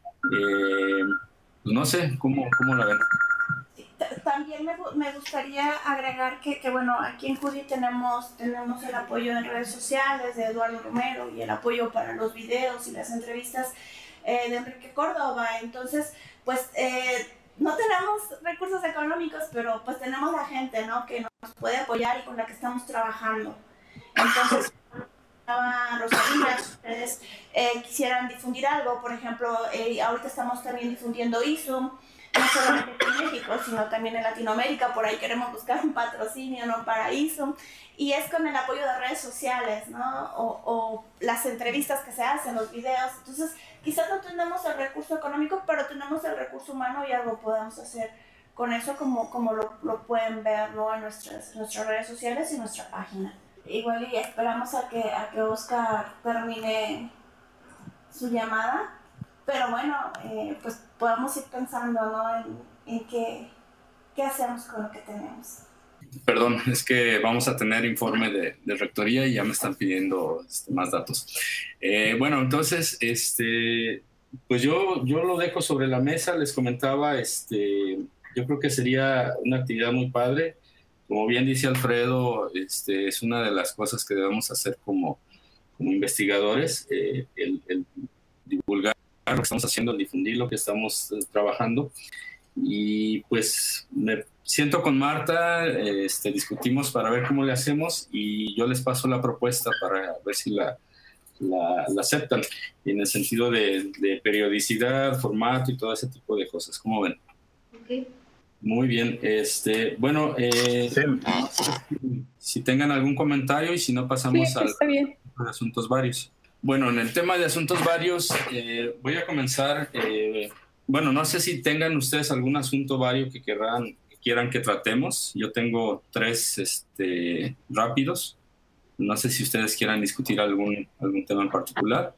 Pues no sé, ¿cómo la ven? También me gustaría agregar que bueno, aquí en CUDI tenemos el apoyo en redes sociales de Eduardo Romero y el apoyo para los videos y las entrevistas de Enrique Córdoba. Entonces, pues no tenemos recursos económicos, pero pues tenemos la gente, ¿no?, que nos puede apoyar y con la que estamos trabajando. Entonces, Rosalina, si ustedes quisieran difundir algo, por ejemplo, ahorita estamos también difundiendo ISUM, no solamente en México, sino también en Latinoamérica. Por ahí queremos buscar un patrocinio, ¿no?, para ISUM, y es con el apoyo de redes sociales, ¿no?, o las entrevistas que se hacen, los videos. Entonces, quizás no tenemos el recurso económico, pero tenemos el recurso humano y algo podemos hacer con eso, como lo pueden ver, ¿no?, en nuestras redes sociales y nuestra página. Igual y esperamos a que Oscar termine su llamada, pero bueno, pues podemos ir pensando, ¿no?, en qué hacemos con lo que tenemos. Perdón, es que vamos a tener informe de rectoría y ya me están pidiendo más datos. Bueno, entonces, pues yo lo dejo sobre la mesa. Les comentaba, yo creo que sería una actividad muy padre. Como bien dice Alfredo, es una de las cosas que debemos hacer como investigadores, el divulgar lo que estamos haciendo, el difundir lo que estamos trabajando. Y pues me siento con Marta, discutimos para ver cómo le hacemos, y yo les paso la propuesta para ver si la aceptan, en el sentido de periodicidad, formato y todo ese tipo de cosas. ¿Cómo ven? Okay. Muy bien. Bueno, si tengan algún comentario, y si no pasamos a asuntos varios. Bueno, en el tema de asuntos varios, voy a comenzar. Bueno, no sé si tengan ustedes algún asunto vario que quieran que tratemos. Yo tengo 3 rápidos. No sé si ustedes quieran discutir algún tema en particular.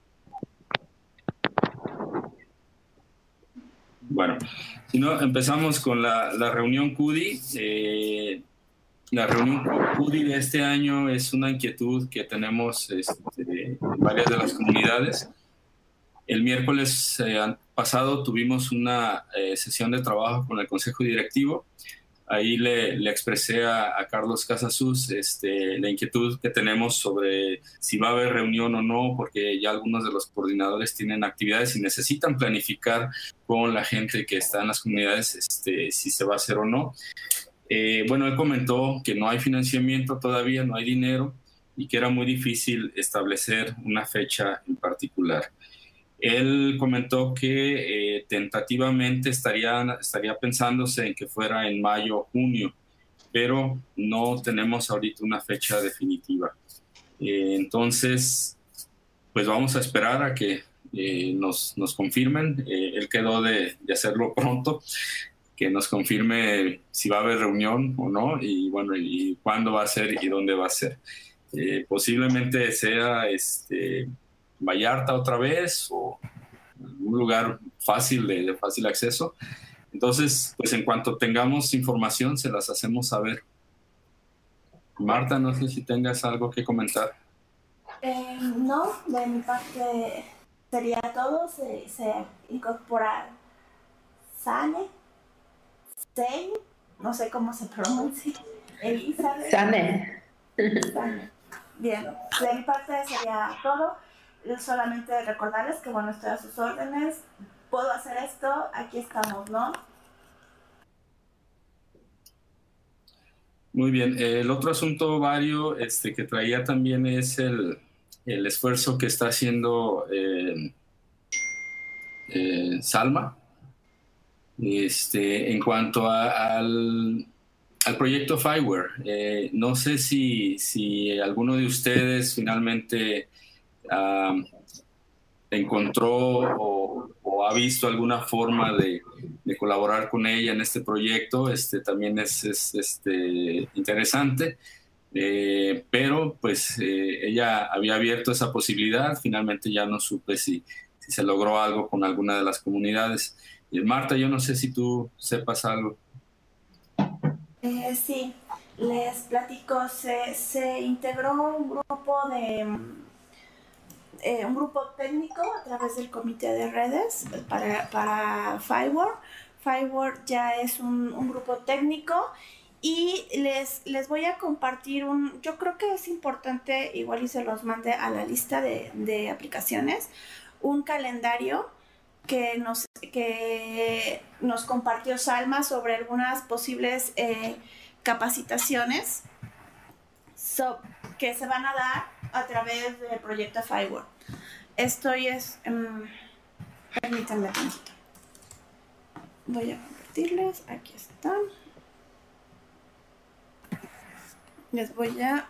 Bueno, si no, empezamos con la reunión CUDI. La reunión CUDI de este año es una inquietud que tenemos en varias de las comunidades. El miércoles pasado tuvimos una sesión de trabajo con el Consejo Directivo. Ahí le expresé a Carlos Casasus la inquietud que tenemos sobre si va a haber reunión o no, porque ya algunos de los coordinadores tienen actividades y necesitan planificar con la gente que está en las comunidades si se va a hacer o no. Bueno, él comentó que no hay financiamiento todavía, no hay dinero, y que era muy difícil establecer una fecha en particular. Él comentó que tentativamente estaría pensándose en que fuera en mayo o junio, pero no tenemos ahorita una fecha definitiva. Entonces, pues vamos a esperar a que nos confirmen. Él quedó de hacerlo pronto, que nos confirme si va a haber reunión o no, y bueno, y cuándo va a ser y dónde va a ser. Posiblemente sea Vallarta otra vez, o un lugar fácil, de fácil acceso. Entonces, pues en cuanto tengamos información, se las hacemos saber. Marta, no sé si tengas algo que comentar. No, de mi parte sería todo. Se incorpora Sane, no sé cómo se pronuncia, Elizabeth. Sane. Bien, de mi parte sería todo. solamente recordarles que, bueno, estoy a sus órdenes, puedo hacer esto, aquí estamos, ¿no? Muy bien. El otro asunto, Vario, que traía también es el esfuerzo que está haciendo Salma en cuanto al proyecto Fireware. No sé si alguno de ustedes finalmente encontró o ha visto alguna forma de colaborar con ella en este proyecto. También es interesante, pero pues ella había abierto esa posibilidad. Finalmente ya no supe si se logró algo con alguna de las comunidades. Marta, yo no sé si tú sepas algo. Sí, les platico, se integró un grupo un grupo técnico a través del comité de redes para Fireware. Fireware ya es un grupo técnico y les voy a compartir yo creo que es importante, igual y se los mande a la lista de aplicaciones, un calendario que nos compartió Salma sobre algunas posibles capacitaciones que se van a dar a través del proyecto Fireware. Esto es... permítanme un poquito. Voy a compartirles. Aquí están. Les voy a...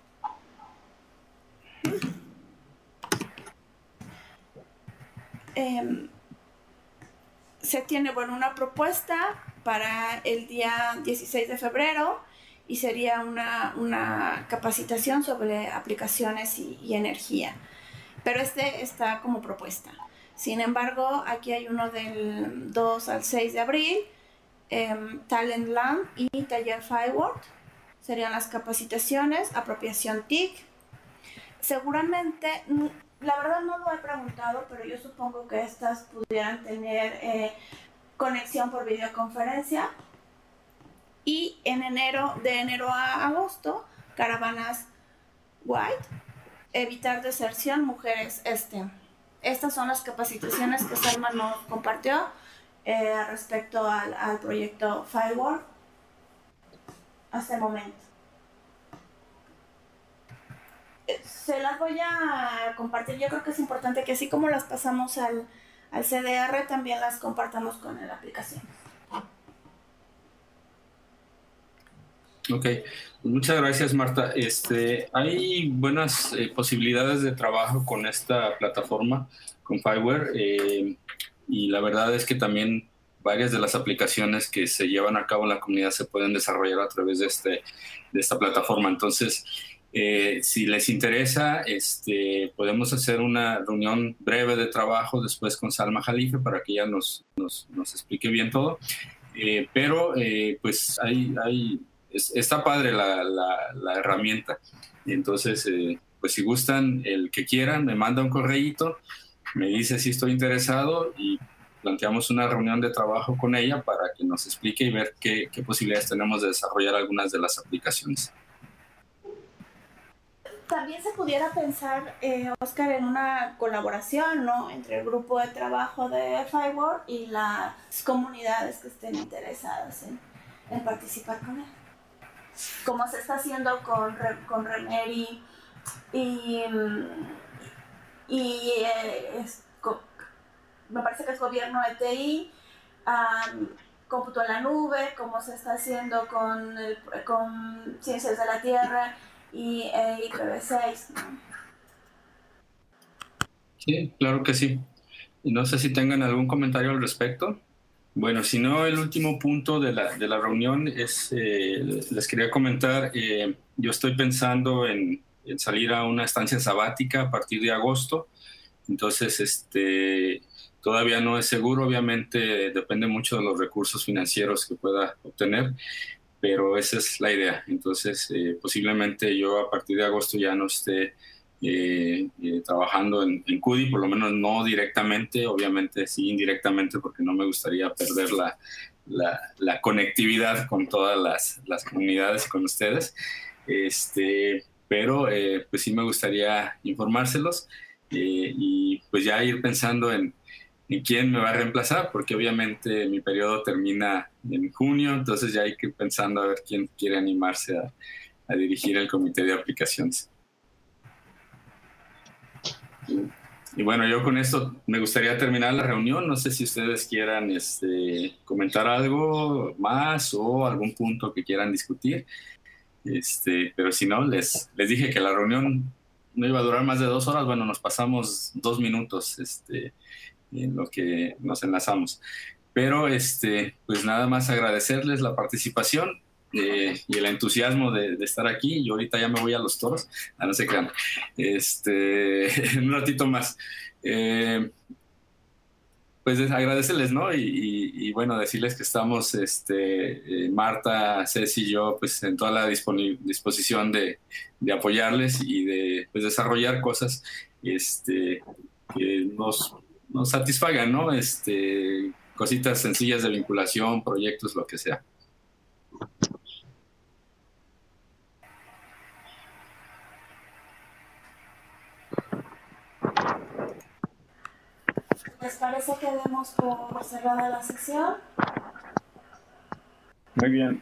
se tiene, bueno, una propuesta para el día 16 de febrero y sería una capacitación sobre aplicaciones y energía. Pero está como propuesta. Sin embargo, aquí hay uno del 2 al 6 de abril, Talent Land y Taller Fireware. Serían las capacitaciones, apropiación TIC. Seguramente, la verdad no lo he preguntado, pero yo supongo que estas pudieran tener conexión por videoconferencia. Y de enero a agosto, caravanas White, evitar deserción, mujeres Estas son las capacitaciones que Salma nos compartió respecto al proyecto Fireware hasta el momento. Se las voy a compartir. Yo creo que es importante que así como las pasamos al CDR, también las compartamos con la aplicación. Ok, pues muchas gracias, Marta. Hay buenas posibilidades de trabajo con esta plataforma, con Fireware, y la verdad es que también varias de las aplicaciones que se llevan a cabo en la comunidad se pueden desarrollar a través de esta plataforma. Entonces, si les interesa, podemos hacer una reunión breve de trabajo después con Salma Jalife para que ella nos explique bien todo. Pero pues está padre la herramienta. Y entonces, pues si gustan, el que quieran, me manda un correíto, me dice si estoy interesado y planteamos una reunión de trabajo con ella para que nos explique y ver qué posibilidades tenemos de desarrollar algunas de las aplicaciones. También se pudiera pensar, Oscar, en una colaboración, ¿no?, entre el grupo de trabajo de Fireware y las comunidades que estén interesadas en participar con él. Como se está haciendo con Remedy me parece que es gobierno ETI, cómputo en la nube, como se está haciendo con Ciencias de la Tierra y IPv6, ¿no? Sí, claro que sí. Y no sé si tengan algún comentario al respecto. Bueno, si no, el último punto de la reunión es, les quería comentar, yo estoy pensando en salir a una estancia sabática a partir de agosto. Entonces, todavía no es seguro, obviamente depende mucho de los recursos financieros que pueda obtener, pero esa es la idea. Entonces, posiblemente yo a partir de agosto ya no esté trabajando en CUDI, por lo menos no directamente, obviamente sí indirectamente, porque no me gustaría perder la conectividad con todas las comunidades y con ustedes. Pero pues sí me gustaría informárselos. y pues ya ir pensando en quién me va a reemplazar, porque obviamente mi periodo termina en junio, entonces ya hay que ir pensando a ver quién quiere animarse a dirigir el comité de aplicaciones. Y bueno, yo con esto me gustaría terminar la reunión. No sé si ustedes quieran comentar algo más o algún punto que quieran discutir. Pero si no, les dije que la reunión no iba a durar más de 2 horas. Bueno, nos pasamos 2 minutos en lo que nos enlazamos. Pero pues nada más agradecerles la participación y el entusiasmo de estar aquí. Yo ahorita ya me voy a los toros, no se crean, en un ratito más. Pues agradecerles, ¿no? Y bueno, decirles que estamos, Marta, Ceci y yo, pues en toda la disposición de apoyarles y de pues, desarrollar cosas que nos satisfagan, ¿no? Cositas sencillas de vinculación, proyectos, lo que sea. ¿Les parece que demos por cerrada la sesión? Muy bien.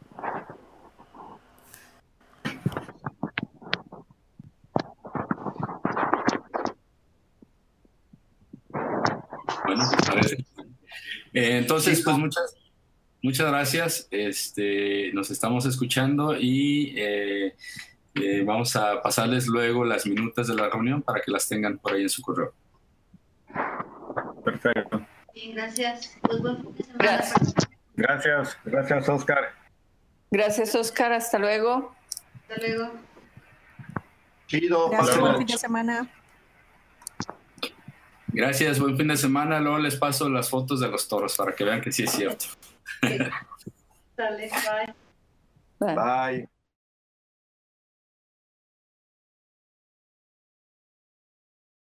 Bueno, parece. Entonces, pues muchas gracias. Nos estamos escuchando y vamos a pasarles luego las minutas de la reunión para que las tengan por ahí en su correo. Perfecto. Bien, gracias. Pues buen fin de semana. Gracias, Oscar. Gracias, Oscar. Hasta luego. Hasta luego. Chido. Gracias, buen fin de semana. Gracias, buen fin de semana. Luego les paso las fotos de los toros para que vean que sí es cierto. Sí. Dale, bye. Bye. Bye.